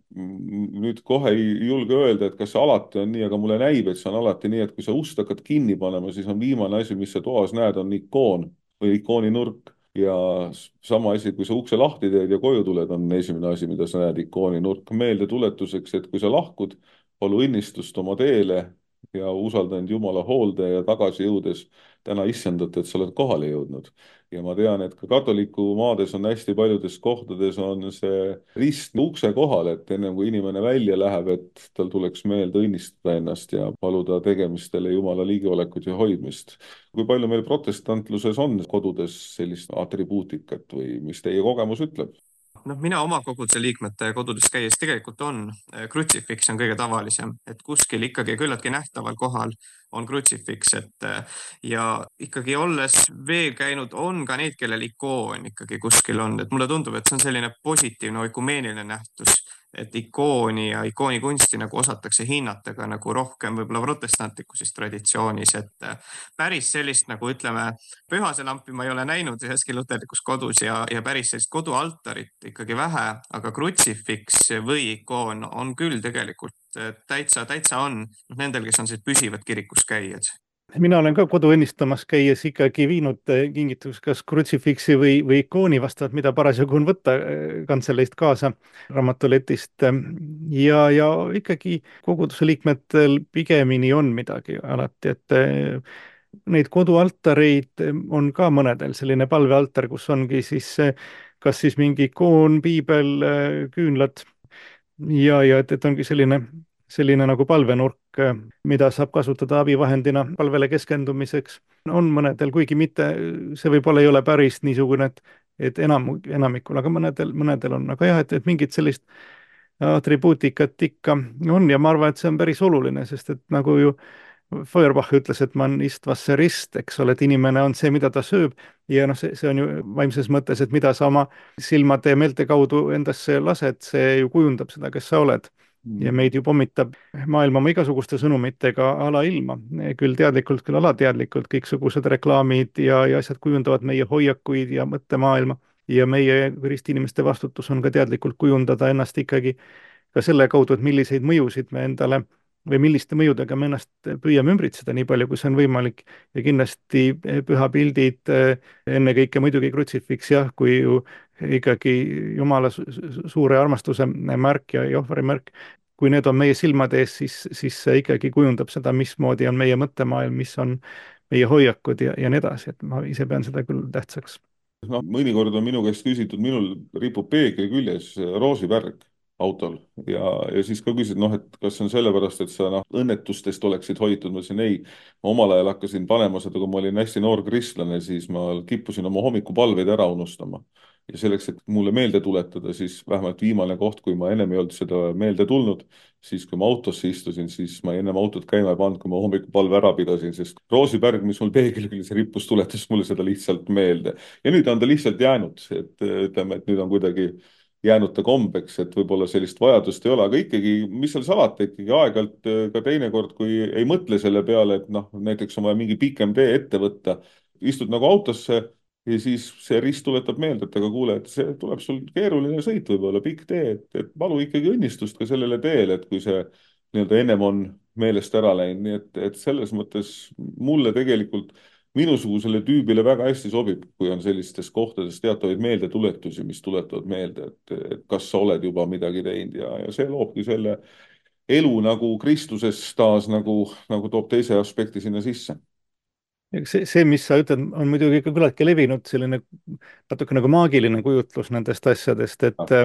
nüüd kohe ei julge öelda, et kas see alati on nii, aga mulle näib, et see on alati nii, et kui sa ust hakkad kinni panema, siis on viimane asi, mis sa toas näed, on ikoon või ikooninurk. Ja sama asi, kui sa ukse lahti teed ja koju tuled, on esimene asi, mida sa näed, ikooninurk meelde tuletuseks, et kui sa lahkud, palu õnnistust oma teele ja usaldanud Jumala hoolde ja tagasi jõudes täna issandat, et sa oled kohale jõudnud. ja ma tean, et ka katoliku maades on hästi paljudes kohtades on see rist ukse kohal, et ennem kui inimene välja läheb, et tal tuleks meelde õnnistada ennast ja paluda tegemistele Jumala ligiolekut ja hoidmist. Kui palju meil protestantluses on kodudes sellist atribuutikat või mis teie kogemus ütleb? Noh, mina oma koguduse liikmete kodudes käies tegelikult on, krutsifiks on kõige tavalisem, et kuskil ikkagi küllaltki nähtaval kohal on krutsifiks, et ja ikkagi olles veel käinud, on ka neid, kellel ikoon ikkagi kuskil on, et mulle tundub, et see on selline positiivne ökumeeniline nähtus, et ikooni ja ikoonikunsti nagu osatakse hinnata ka nagu rohkem võib-olla protestantlikus siis traditsioonis, et päris sellist nagu ütleme, pühase lampi ma ei ole näinud üheski luterlikus kodus ja päris sellist kodualtarit ikkagi vähe, aga krutsifiks või ikoon on küll tegelikult täitsa on nendel, kes on siis püsivad kirikus käijad. Mina olen ka kodu õnnistamas käies ikkagi viinud kingituseks kas krutsifiksi või ikooni vastavalt, mida parasjagu on võtta kantseleist kaasa raamatuletist. Ja ikkagi koguduse liikmetel pigemini on midagi alati, et neid kodualtareid on ka mõnedel, selline palvealtar, kus ongi siis kas siis mingi ikoon, piibel, küünlad ja et ongi selline nagu palvenurk, mida saab kasutada abivahendina palvele keskendumiseks. On mõnedel, kuigi mitte, see võib-olla ei ole päris niisugune, et enamikul, aga mõnedel on, aga jah, et mingit sellist atribuutikat ikka on ja ma arvan, et see on päris oluline, sest et nagu ju Feuerbach ütles, et man ist was er ist, eks ole, et inimene on see, mida ta sööb ja noh, see on ju vaimses mõttes, et mida sa oma silmade ja meelte kaudu endasse lased, see ju kujundab seda, kes sa oled. Ja meid ju pommitab maailma oma igasuguste sõnumitega alailma, küll teadlikult, küll alateadlikult, kõiksugused reklaamid ja asjad kujundavad meie hoiakuid ja mõttemaailma ja meie ristiinimeste vastutus on ka teadlikult kujundada ennast ikkagi ka selle kaudu, et milliseid mõjusid me endale või milliste mõjudega me ennast püüame ümbritseda nii palju, kui see on võimalik ja kindlasti pühapildid, ennekõike muidugi krutsifiks, jah, kui ju ikkagi Jumala suure armastuse märk ja ohvri märk, kui need on meie silmade ees, siis see ikkagi kujundab seda, mismoodi on meie mõttemaailm, mis on meie hoiakud ja nii edasi, et ma ise pean seda küll tähtsaks. Noh, mõnikord on minu käest küsitud, minul ripub peegli küljes roosipärg autol ja siis ka küsid, noh, et kas see on sellepärast, et sa õnnetustest oleksid hoitud, ma ütlesin ei. Ma omal ajal hakkasin panema seda, kui ma olin hästi noor kristlane, siis ma kippusin oma hommikupalveid ära unustama. Ja selleks, et mulle meelde tuletada, siis vähemalt viimane koht, kui ma ennem ei olnud seda meelde tulnud, siis kui ma autosse istusin, siis ma ennem autot käima ei pannud, kui ma hommikupalve ära pidasin, sest roosipärg, mis mul peegli küljes rippus, tuletas mulle seda lihtsalt meelde. Ja nüüd on ta lihtsalt jäänud, et ütleme, et nüüd on kuidagi jäänud ta kombeks, et võib-olla sellist vajadust ei ole, aga ikkagi, mis seal salata, ikkagi aeg-ajalt ka teinekord, kui ei mõtle selle peale, et noh, näiteks on vaja mingi pikem tee ette võtta, istud nagu autosse ja siis see rist tuletab meelde, et aga kuule, et see tuleb sul keeruline sõit, võib-olla pikk tee, et palu ikkagi õnnistust ka sellele teele, et kui see nii-öelda ennem on meelest ära läinud, nii et selles mõttes mulle tegelikult minusugusele tüübile väga hästi sobib, kui on sellistes kohtades teatavaid meeldetuletusi, mis tuletavad meelde, et kas sa oled juba midagi teinud ja see loobki selle elu nagu Kristuses taas nagu toob teise aspekti sinna sisse. See, mis sa ütled, on muidugi ikka küllaltki levinud selline natuke nagu maagiline kujutlus nendest asjadest,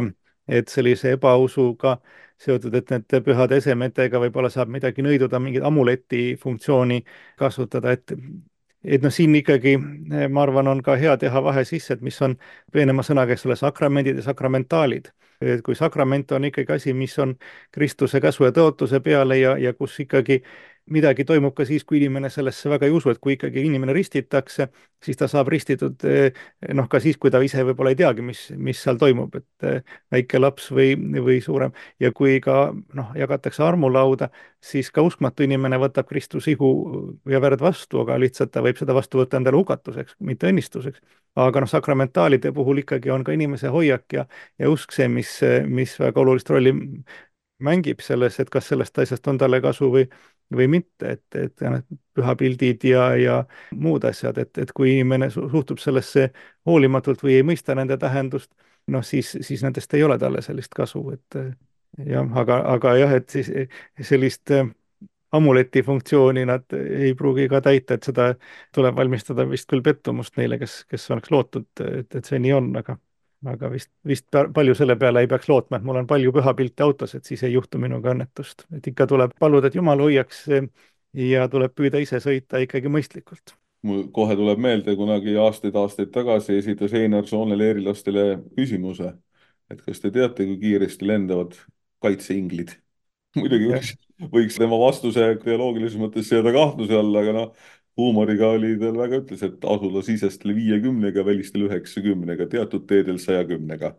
et sellise ebausuga seotud, et need pühade esemetega võib-olla saab midagi nõiduda, mingit amuleti funktsiooni kasutada, et noh, siin ikkagi ma arvan, on ka hea teha vahe sisse, et mis on peenema sõnaga, eks ole, sakramendid ja sakramentaalid. Et kui sakrament on ikkagi asi, mis on Kristuse käsu ja tõotuse peale ja kus ikkagi midagi toimub ka siis, kui inimene sellesse väga ei usu, et kui ikkagi inimene ristitakse, siis ta saab ristitud noh, ka siis, kui ta ise võib-olla ei teagi, mis seal toimub, et väike laps või suurem. Ja kui ka noh, jagatakse armulauda, siis ka uskmatu inimene võtab Kristuse ihu ja verd vastu, aga lihtsalt ta võib seda vastu võtta endale hukatuseks, mitte õnnistuseks. Aga noh, sakramentaalide puhul ikkagi on ka inimese hoiak ja usk see, mis väga olulist rolli mängib selles, et kas sellest asjast on talle kasu või mitte, et pühapildid ja muud asjad, et kui inimene suhtub sellesse hoolimatult või ei mõista nende tähendust, noh siis nendest ei ole talle sellist kasu, et jah, aga jah, et siis sellist amuleti funktsiooni nad ei pruugi ka täita, et seda tuleb valmistada vist küll pettumust neile, kes oleks lootnud, et see nii on, aga vist palju selle peale ei peaks lootma, et mul on palju pühapilte autos, et siis ei juhtu minuga õnnetust. Et ikka tuleb paluda, et Jumal hoiaks ja tuleb püüda ise sõita ikkagi mõistlikult. Mul kohe tuleb meelde, kunagi aastaid tagasi esitas Einar Soonele erilastele küsimuse, et kas te teate, kui kiiresti lendavad kaitseinglid? Muidugi võiks tema vastuse teoloogilises mõttes seada kahtluse alla, aga huumoriga oli tal väga ütles, et asulasisestel 50-ga, välistel 90-ga, teatud teedel 110-ga.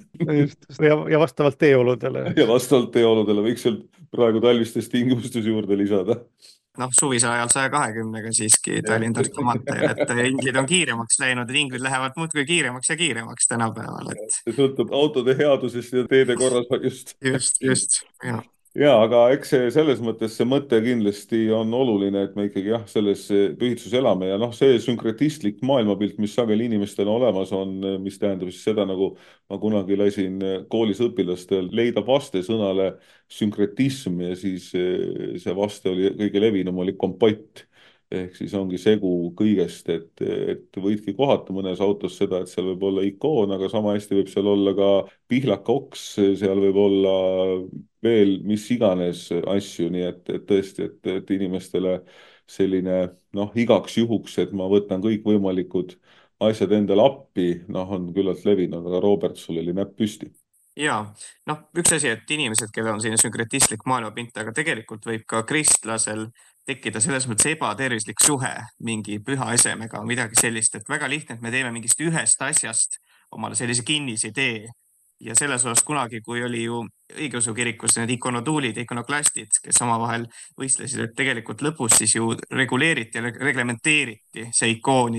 Ja vastavalt teeoludele. Ja vastavalt teeoludele võiks seal praegu talvistes tingimustes juurde lisada. Suvise ajal 120-ga siiski Tallinn-Tartu maanteel, et inglid on kiiremaks läinud, inglid lähevad muudkui kiiremaks ja kiiremaks tänapäeval. See sõltub autode headusest ja teede korrashoiust. Just, jah. Ja, aga eks selles mõttes see mõte kindlasti on oluline, et me ikkagi selles pühitsus elame ja see sünkretistlik maailmapilt, mis sageli inimestel olemas on, mis tähendab siis seda, nagu ma kunagi lasin koolis õpilastel leida vaste sõnale sünkretism ja siis see vaste oli kõige levinum oli kompott. Ehk siis ongi segu kõigest, et võidki kohata mõnes autos seda, et seal võib olla ikoon, aga sama hästi võib seal olla ka pihlakaoks, seal võib olla veel mis iganes asju, nii et tõesti, et inimestele selline igaks juhuks, et ma võtan kõikvõimalikud asjad endale appi, on küllalt levinud, aga Robert, sul oli näpp püsti. Ja, üks asi, et inimesed, kellel on selline sünkretistlik maailmapilt, aga tegelikult võib ka kristlasel tekkida selles mõttes ebatervislik suhe mingi püha esemega, midagi sellist, et väga lihtne, et me teeme mingist ühest asjast omale sellise kinnisidee. Ja selles osas kunagi, kui oli ju õigeusu kirikus need ikonoduulid ja ikonoklastid, kes omavahel võistlesid, et tegelikult lõpus siis ju reguleeriti ja reglementeeriti see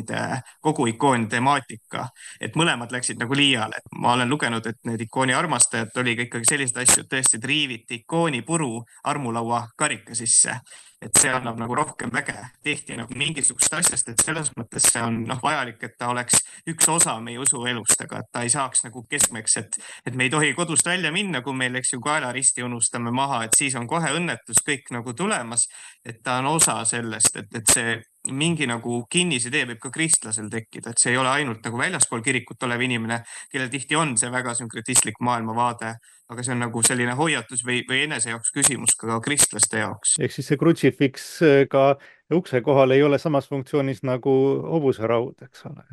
kogu ikooni temaatika, et mõlemad läksid nagu liiale. Ma olen lugenud, et need ikooni armastajad oli ka ikkagi sellised asju, et tõesti triiviti ikooni puru armulaua karika sisse. Et see annab nagu rohkem väge, tehti nagu mingisugust asjast, et selles mõttes see on vajalik, et ta oleks üks osa meie usuelust, aga et ta ei saaks nagu keskmeks, et me ei tohi kodust välja minna, kui meil ju kaelaristi unustame maha, et siis on kohe õnnetus kõik nagu tulemas, et ta on osa sellest, et see mingi nagu kinnisidee võib ka kristlasel tekkida, et see ei ole ainult nagu väljaspool kirikut olev inimene, kellel tihti on see väga sünkretistlik maailmavaade, aga see on nagu selline hoiatus või enese jaoks küsimus ka kristlaste jaoks. Ehk siis see crucifix ka ukse kohal ei ole samas funktsioonis nagu hobuseraud, eks ole.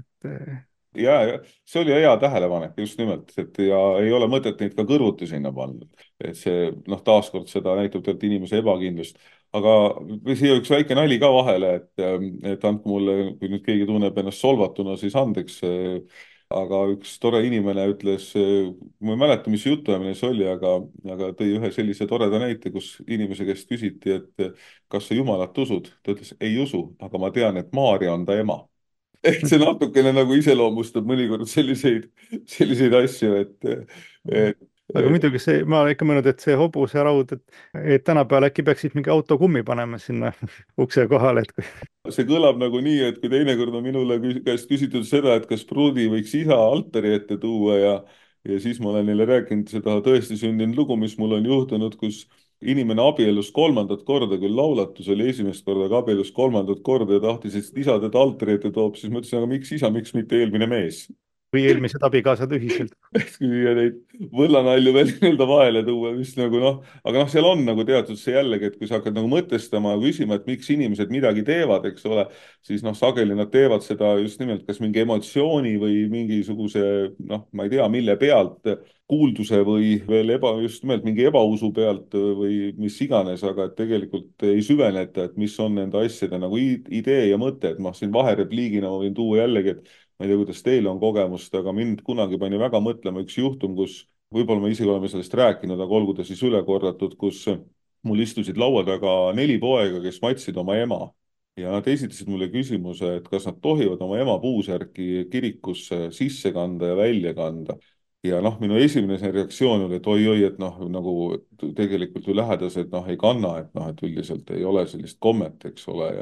Ja see oli hea tähelepanek just nimelt, et ja ei ole mõtet neid ka kõrvuti sinna panna. Et see taaskord seda näitab tead inimese ebakindlust. Aga siia üks väike nali ka vahele, et andku mulle, kui nüüd keegi tunneb ennast solvatuna, siis andeks. Aga üks tore inimene ütles, ma ei mäleta, mis jutuajamine see oli, aga tõi ühe sellise toreda näite, kus inimese käest küsiti, et kas sa Jumalat usud? Ta ütles, ei usu, aga ma tean, et Maarja on ta ema. Et see natukene nagu iseloomustab mõnikord selliseid asju, aga muidugi ma olen ikka mõelnud, et see hobuseraud, et tänapäeval äkki peaksid mingi autokummi panema sinna ukse kohale. See kõlab nagu nii, et kui teinekord on minule käest küsitud seda, et kas pruudi võiks isa altari ette tuua ja siis ma olen neile rääkinud seda tõesti sündinud lugu, mis mul on juhtunud, kus inimene abielus 3. korda, küll laulatus oli esimest korda, aga abielus 3. korda ja tahtis, et isa teda altari ette toob, siis ma ütlesin, aga miks isa, miks mitte eelmine mees? Või eelmised abikaasad ühiselt. Kui neid võllanalju veel nii-öelda vahele tuua, mis nagu aga seal on nagu teatud see jällegi, et kui sa hakkad nagu mõtestama ja küsima, et miks inimesed midagi teevad, eks ole, siis sageli nad teevad seda just nimelt kas mingi emotsiooni või mingisuguse, ma ei tea, mille pealt, kuulduse või veel just nimelt mingi ebausu pealt või mis iganes, aga et tegelikult ei süveneta, et mis on nende asjade nagu idee ja mõte, et siin vaherepliigina ma võin tuua jällegi, et ma ei tea, kuidas teil on kogemust, aga mind kunagi pani väga mõtlema üks juhtum, kus võib-olla me isegi oleme sellest rääkinud, aga olgu ta siis üle korratud, kus mul istusid laua taga 4 poega, kes matsid oma ema. Ja nad esitasid mulle küsimuse, et kas nad tohivad oma ema puusärki kirikusse sisse kanda ja välja kanda. Ja minu esimene reaktsioon oli, et oi-oi, et nagu tegelikult ju lähedased ei kanna, et üldiselt ei ole sellist kommet, eks ole,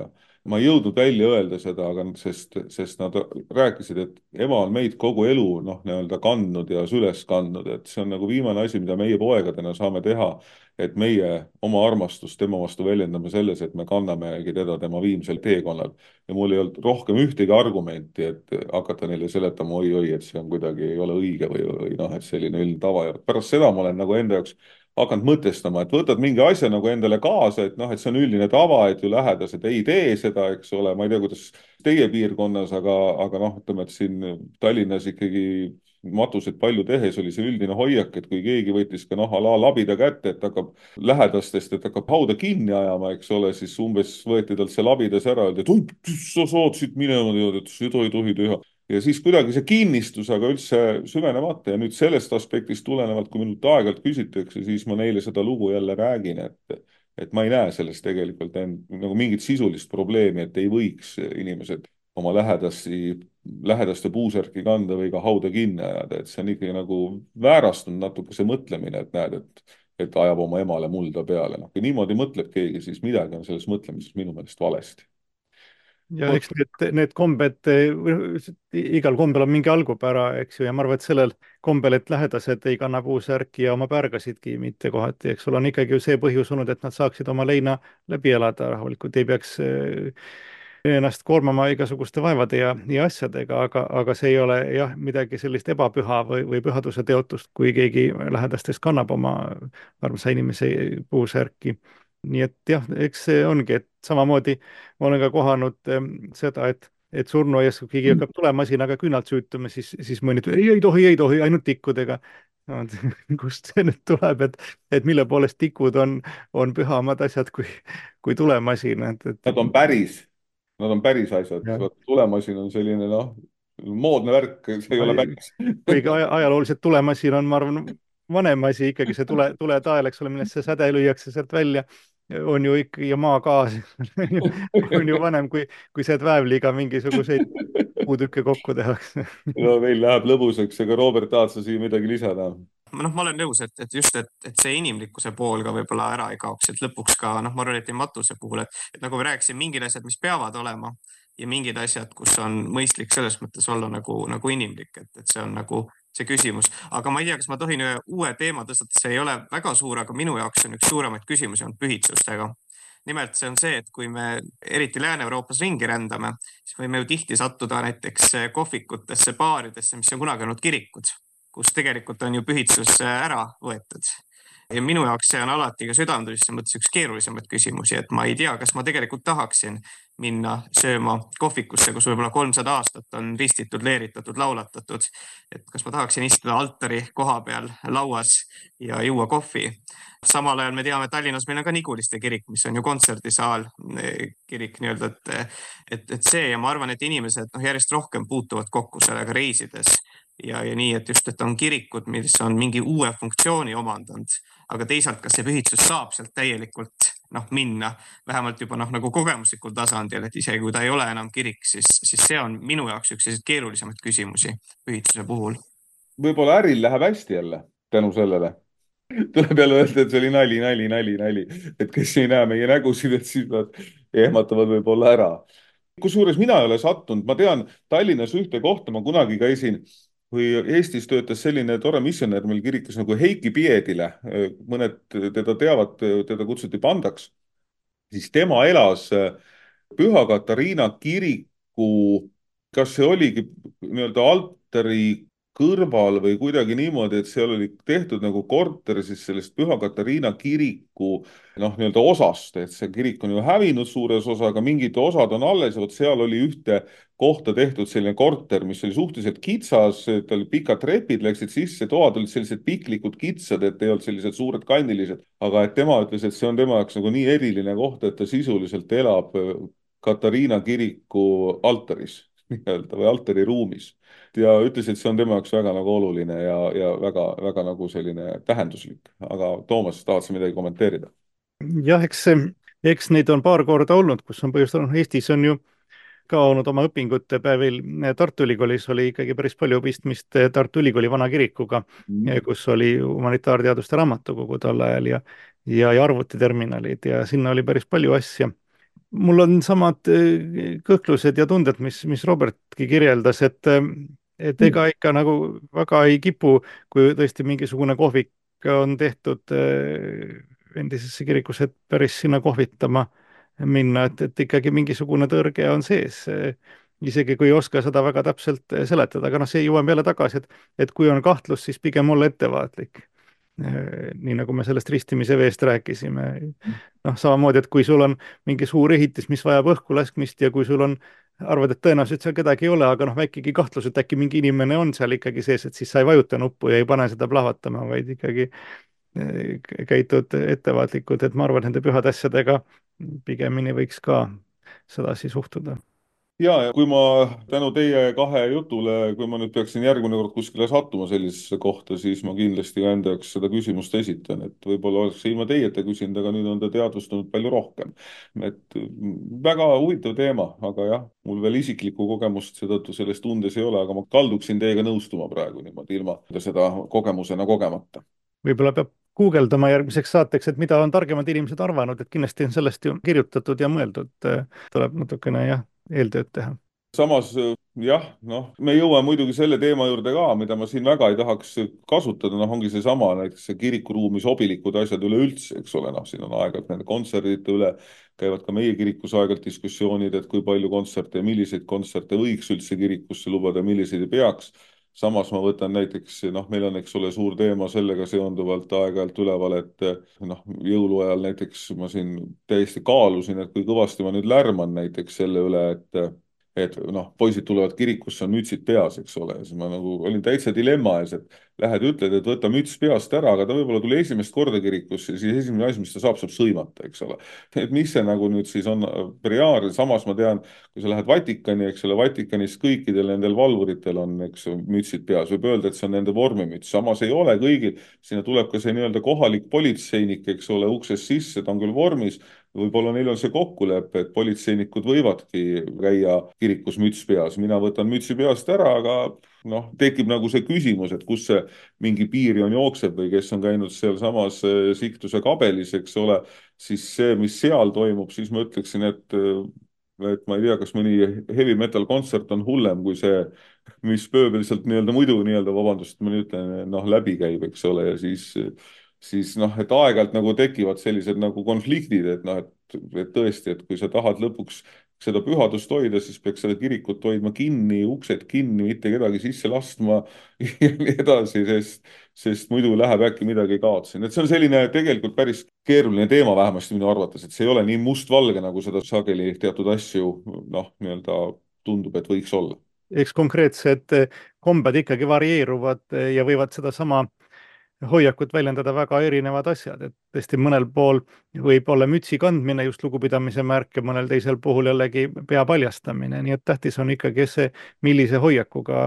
ma ei jõudnud välja öelda seda, aga sest nad rääkisid, et ema on meid kogu elu noh, nii-öelda kandnud ja süles kandnud, et see on nagu viimane asi, mida meie poegadena saame teha, et meie oma armastust tema vastu väljendame selles, et me kannamegi teda tema viimsel teekonnal. Ja mul ei olnud rohkem ühtegi argumenti, et hakata neile seletama oi-oi, et see on kuidagi ei ole õige või noh, et selline üldine tava. Ja pärast seda ma olen nagu enda jaoks hakanud mõtestama, et võtad mingi asja nagu endale kaasa, et noh, et see on üldine tava, et ju lähedased ei tee seda, eks ole, ma ei tea, kuidas teie piirkonnas, aga noh, ütleme, et siin Tallinnas ikkagi matuseid palju tehes oli see üldine hoiak, et kui keegi võttis ka noh, labida kätte, et hakkab lähedastest, et hakkab hauda kinni ajama, eks ole, siis umbes võeti talt see labidas ära, öeldi, et sa saad siit minema, et seda ei tohi teha. Ja siis kuidagi see kinnistus, aga üldse süvenemata ja nüüd sellest aspektist tulenevalt, kui minult aeg-ajalt küsitakse, siis ma neile seda lugu jälle räägin, et ma ei näe selles tegelikult nagu mingit sisulist probleemi, et ei võiks inimesed oma lähedaste puusärki kanda või ka hauda kinni ajada, et see on ikkagi nagu väärastunud natuke see mõtlemine, et näed, et ajab oma emale mulda peale. Noh, kui niimoodi mõtleb keegi, siis midagi on selles mõtlemises minu meelest valesti. Ja eks need kombed, igal kombel on mingi algupära, eks ju, ja ma arvan, et sellel kombel, et lähedased ei kanna puusärki ja oma pärgasidki mitte kohati, eks ole, on ikkagi ju see põhjus olnud, et nad saaksid oma leina läbi elada rahulikult, ei peaks ennast koormama igasuguste vaevade ja asjadega, aga see ei ole jah, midagi sellist ebapüha või pühaduse teotust, kui keegi lähedastest kannab oma armsa inimese puusärki. Nii et jah, eks see ongi, et samamoodi ma olen ka kohanud seda, et surnuaias, kui keegi hakkab tulemasinaga küünalt süütama, siis mõni ütleb, ei tohi, ainult tikkudega. No, kust see nüüd tuleb, et mille poolest tikud on pühamad asjad kui tulemasin. Nad on päris asjad. Tulemasin on selline noh, moodne värk, see ei ole päris. Kuigi ajalooliselt tulemasin on, ma arvan, vanem asi ikkagi see tuletael, eks ole, millest see säde lüüakse sealt välja, on ju ikkagi ja maagaas on ju vanem kui see, et väävliga mingisuguseid puutükke kokku tehakse. No meil läheb lõbuseks, aga Robert, tahad sa siia midagi lisada? Noh, ma olen nõus, et just, et see inimlikkuse pool ka võib-olla ära ei kaoks, et lõpuks ka noh, ma arvan, et matuse puhul, et nagu me rääkisime, mingid asjad, mis peavad olema ja mingid asjad, kus on mõistlik selles mõttes olla nagu inimlik, et see on nagu see küsimus. Aga ma ei tea, kas ma tohin ühe uue teema tõstata, see ei ole väga suur, aga minu jaoks on üks suuremaid küsimusi on pühitsustega. Nimelt see on see, et kui me eriti Lääne-Euroopas ringi rändame, siis võime ju tihti sattuda näiteks kohvikutesse, baaridesse, mis on kunagi olnud kirikud, kus tegelikult on ju pühitsus ära võetud. Ja minu jaoks see on alati ka südametunnistuse mõttes üks keerulisemaid küsimusi, et ma ei tea, kas ma tegelikult tahaksin minna sööma kohvikusse, kus võib-olla 300 aastat on ristitud, leeritatud, laulatatud. Et kas ma tahaksin istuda altari koha peal lauas ja juua kohvi. Samal ajal me teame, Tallinnas meil on ka Niguliste kirik, mis on ju kontserdisaal kirik nii-öelda, et see ja ma arvan, et inimesed järjest rohkem puutuvad kokku sellega reisides. Ja nii, et just, et on kirikud, mis on mingi uue funktsiooni omandanud, aga teisalt, kas see pühitsus saab sealt täielikult minna, vähemalt juba nagu kogemuslikul tasandil, et isegi kui ta ei ole enam kirik, siis see on minu jaoks üks selliseid keerulisemaid küsimusi pühitsuse puhul. Võib-olla äril läheb hästi jälle tänu sellele. Tuleb jälle öelda, et see oli nali. Et kes ei näe meie nägusid, et siis nad ehmatavad võib-olla ära. Kusjuures mina ei ole sattunud, ma tean Tallinnas ühte kohta, ma kunagi käisin, kui Eestis töötas selline tore missionär meil kirikus nagu Heiki Piedile, mõned teda teavad, teda kutsuti Pandaks, siis tema elas Püha Katariina kiriku, kas see oligi nii-öelda altari kõrval või kuidagi niimoodi, et seal oli tehtud nagu korter siis sellest Püha Katariina kiriku nii-öelda osast, et see kirik on ju hävinud suures osa, aga mingid osad on alles ja vot seal oli ühte kohta tehtud selline korter, mis oli suhteliselt kitsas, tal pikad trepid läksid sisse, toad olid sellised piklikud kitsad, et ei olnud sellised suured kandilised, aga et tema ütles, et see on tema jaoks nagu nii eriline koht, et ta sisuliselt elab Katariina kiriku altaris nii-öelda või altari ruumis ja ütles, et see on tema jaoks väga nagu oluline ja väga nagu selline tähenduslik. Aga Toomas, tahad sa midagi kommenteerida? Jah, eks neid on paar korda olnud, kus on põhjustanud. Eestis on ju ka olnud oma õpingute päevil. Tartu Ülikoolis oli ikkagi päris palju pistmist Tartu Ülikooli vana kirikuga, kus oli humanitaarteaduste raamatukogu tol ajal ja arvutiterminalid ja sinna oli päris palju asja. mul on samad kõhklused ja tunded, mis Robertki kirjeldas, et ega ikka nagu väga ei kipu, kui tõesti mingisugune kohvik on tehtud endisesse kirikusse, et päris sinna kohvitama minna, et ikkagi mingisugune tõrge on sees, isegi kui ei oska seda väga täpselt seletada, aga noh, see jõuame jälle tagasi, et kui on kahtlus, siis pigem olla ettevaatlik. Nii nagu me sellest ristimise veest rääkisime. noh, samamoodi, et kui sul on mingi suur ehitis, mis vajab õhku laskmist ja kui sul on, arvad, et tõenäoliselt seal kedagi ei ole, aga noh, väikegi kahtlus, et äkki mingi inimene on seal ikkagi sees, et siis sa ei vajuta nuppu ja ei pane seda plahvatama, vaid ikkagi käitud ettevaatlikud, et ma arvan, et nende pühade asjadega pigemini võiks ka sedasi suhtuda. ja kui ma tänu teie kahe jutule, kui ma nüüd peaksin järgmine kord kuskile sattuma sellisesse kohta, siis ma kindlasti ka enda jaoks seda küsimust esitan, et võib-olla oleks see ilma teieta küsinud, aga nüüd on ta teadvustunud palju rohkem. et väga huvitav teema, aga jah, mul veel isiklikku kogemust seetõttu selles tundes ei ole, aga ma kalduksin teiega nõustuma praegu niimoodi ilma seda kogemusena kogemata. Võib-olla peab guugeldama järgmiseks saateks, et mida on targemad inimesed arvanud, et kindlasti on sellest ju kirjutatud ja mõeldud. tuleb natukene jah, eeltööd teha. Samas jah, noh, me jõuame muidugi selle teema juurde ka, mida ma siin väga ei tahaks kasutada, noh, ongi seesama näiteks see kirikuruumi sobilikud asjad üleüldse, eks ole, noh, siin on aeg-ajalt nende kontserdite üle, käivad ka meie kirikus aeg-ajalt diskussioonid, et kui palju kontserte ja milliseid kontserte võiks üldse kirikusse lubada, milliseid ei peaks. Samas ma võtan näiteks, noh, meil on, eks ole, suur teema sellega seonduvalt aeg-ajalt üleval, et noh, jõuluajal näiteks ma siin täiesti kaalusin, et kui kõvasti ma nüüd lärman näiteks selle üle, et noh, poisid tulevad kirikusse, on mütsid peas, eks ole, ja siis ma nagu olin täitsa dilemma ees, et lähed, ütled, et võta müts peast ära, aga ta võib-olla tuli esimest korda kirikusse ja siis esimene asi, mis ta saab sõimata, eks ole. et mis see nagu nüüd siis on reaal, samas ma tean, kui sa lähed Vatikani, eks ole, Vatikanis kõikidel nendel valvuritel on, eks, mütsid peas, võib öelda, et see on nende vormimüts, samas ei ole kõigil, sinna tuleb ka see nii-öelda kohalik politseinik, eks ole, uksest sisse, ta on küll vormis, võib-olla neil on see kokkulepe, et politseinikud võivadki käia kirikus müts peas, mina võtan mütsi peast ära, aga noh, tekib nagu see küsimus, et kus see mingi piirjoon jookseb või kes on käinud sealsamas Siktuse kabelis, eks ole, siis see, mis seal toimub, siis ma ütleksin, et ma ei tea, kas mõni heavy metal kontsert on hullem kui see, mis pööbel sealt nii-öelda muidu nii-öelda, vabandust, ma nüüd ütlen, noh, läbi käib, eks ole, ja siis noh, et aeg-ajalt nagu tekivad sellised nagu konfliktid, et noh, et tõesti, et kui sa tahad lõpuks seda pühadust hoida, siis peaks seda kirikut hoidma kinni, uksed kinni, mitte kedagi sisse laskma ja nii edasi, sest muidu läheb äkki midagi kaotsi. et see on selline tegelikult päris keeruline teema, vähemasti minu arvates, et see ei ole nii mustvalge, nagu seda sageli teatud asju noh, nii-öelda tundub, et võiks olla. eks konkreetsed kombed ikkagi varieeruvad ja võivad sedasama hoiakut väljendada väga erinevad asjad, et tõesti mõnel pool võib olla mütsi kandmine just lugupidamise märk ja mõnel teisel puhul jällegi pea paljastamine, nii et tähtis on ikkagi see, millise hoiakuga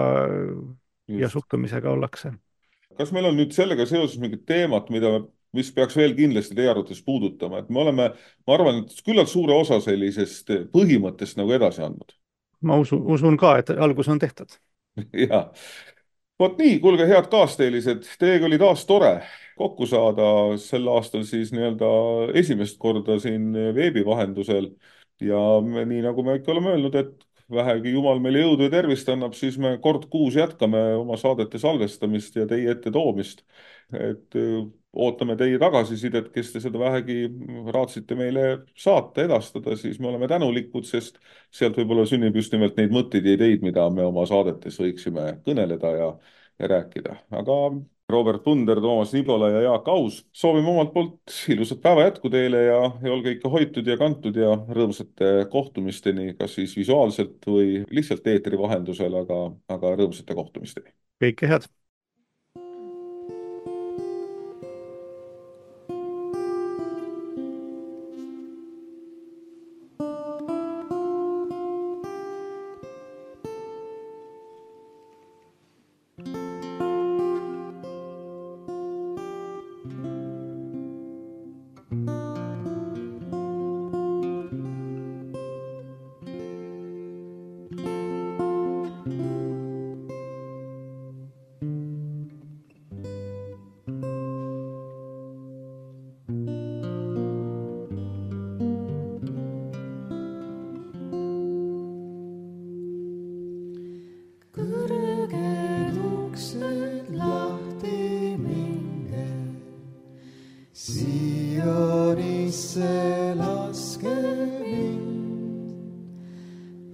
ja suhtumisega ollakse. Kas meil on nüüd sellega seoses mingit teemat, mis peaks veel kindlasti teie arvates puudutama, et me oleme, ma arvan, et küllalt suure osa sellisest põhimõttest nagu edasi andnud? Ma usun ka, et algus on tehtud. Jaa. Vot nii, kuulge, head kaasteelised, teiega oli taas tore kokku saada sel aastal siis nii-öelda esimest korda siin veebi vahendusel ja nii nagu me ikka oleme öelnud, et vähegi Jumal meile jõudu ja tervist annab, siis me kord kuus jätkame oma saadete salvestamist ja teie ette toomist. et ootame teie tagasisidet, kes te seda vähegi raatsite meile saata, edastada, siis me oleme tänulikud, sest sealt võib-olla sünnib just nimelt neid mõtteid ja ideid, mida me oma saadetes võiksime kõneleda ja rääkida. Aga Robert Punder, Toomas Nibola ja Jaak Aus, soovime omalt poolt ilusat päeva jätku teile ja olge ikka hoitud ja kantud ja rõõmsate kohtumisteni, kas siis visuaalselt või lihtsalt eetri vahendusel, aga rõõmsate kohtumisteni. Kõike head!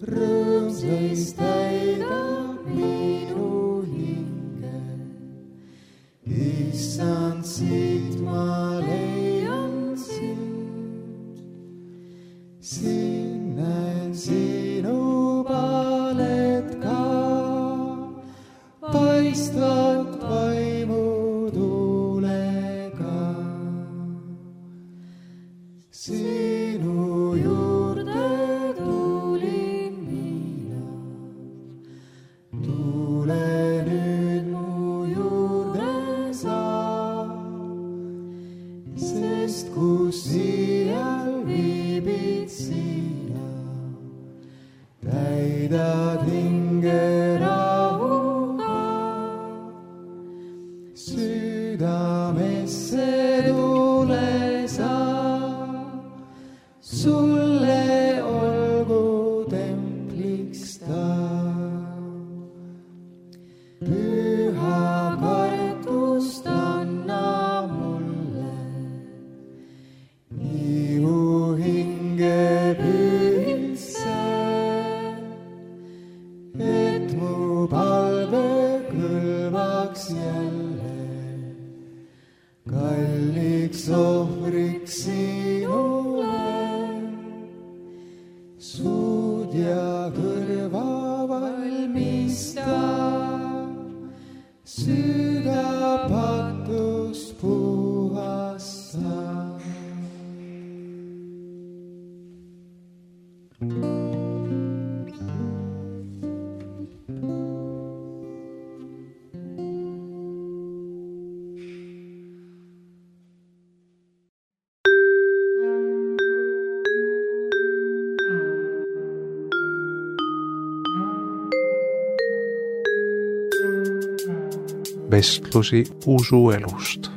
rõõmsais täidab minu hinge. Issand, siit ma leian sind, siin näen sinu palet ka, paistvat vaimu tuulega. Sinu juurde tulin mina, tule nüüd mu juurde sa, sest kus siial viibid sina, täidad hinge rahuga. Südamesse tule sa, sulle olgu templiks ta. Püha kartust anna mulle, niivu hinge pühitse, et mu palve kõlvaks jälle kalliks ohvriks sinule. Suud ja kõrva valmista, süda patust puhasta. Vestlusi usuelust.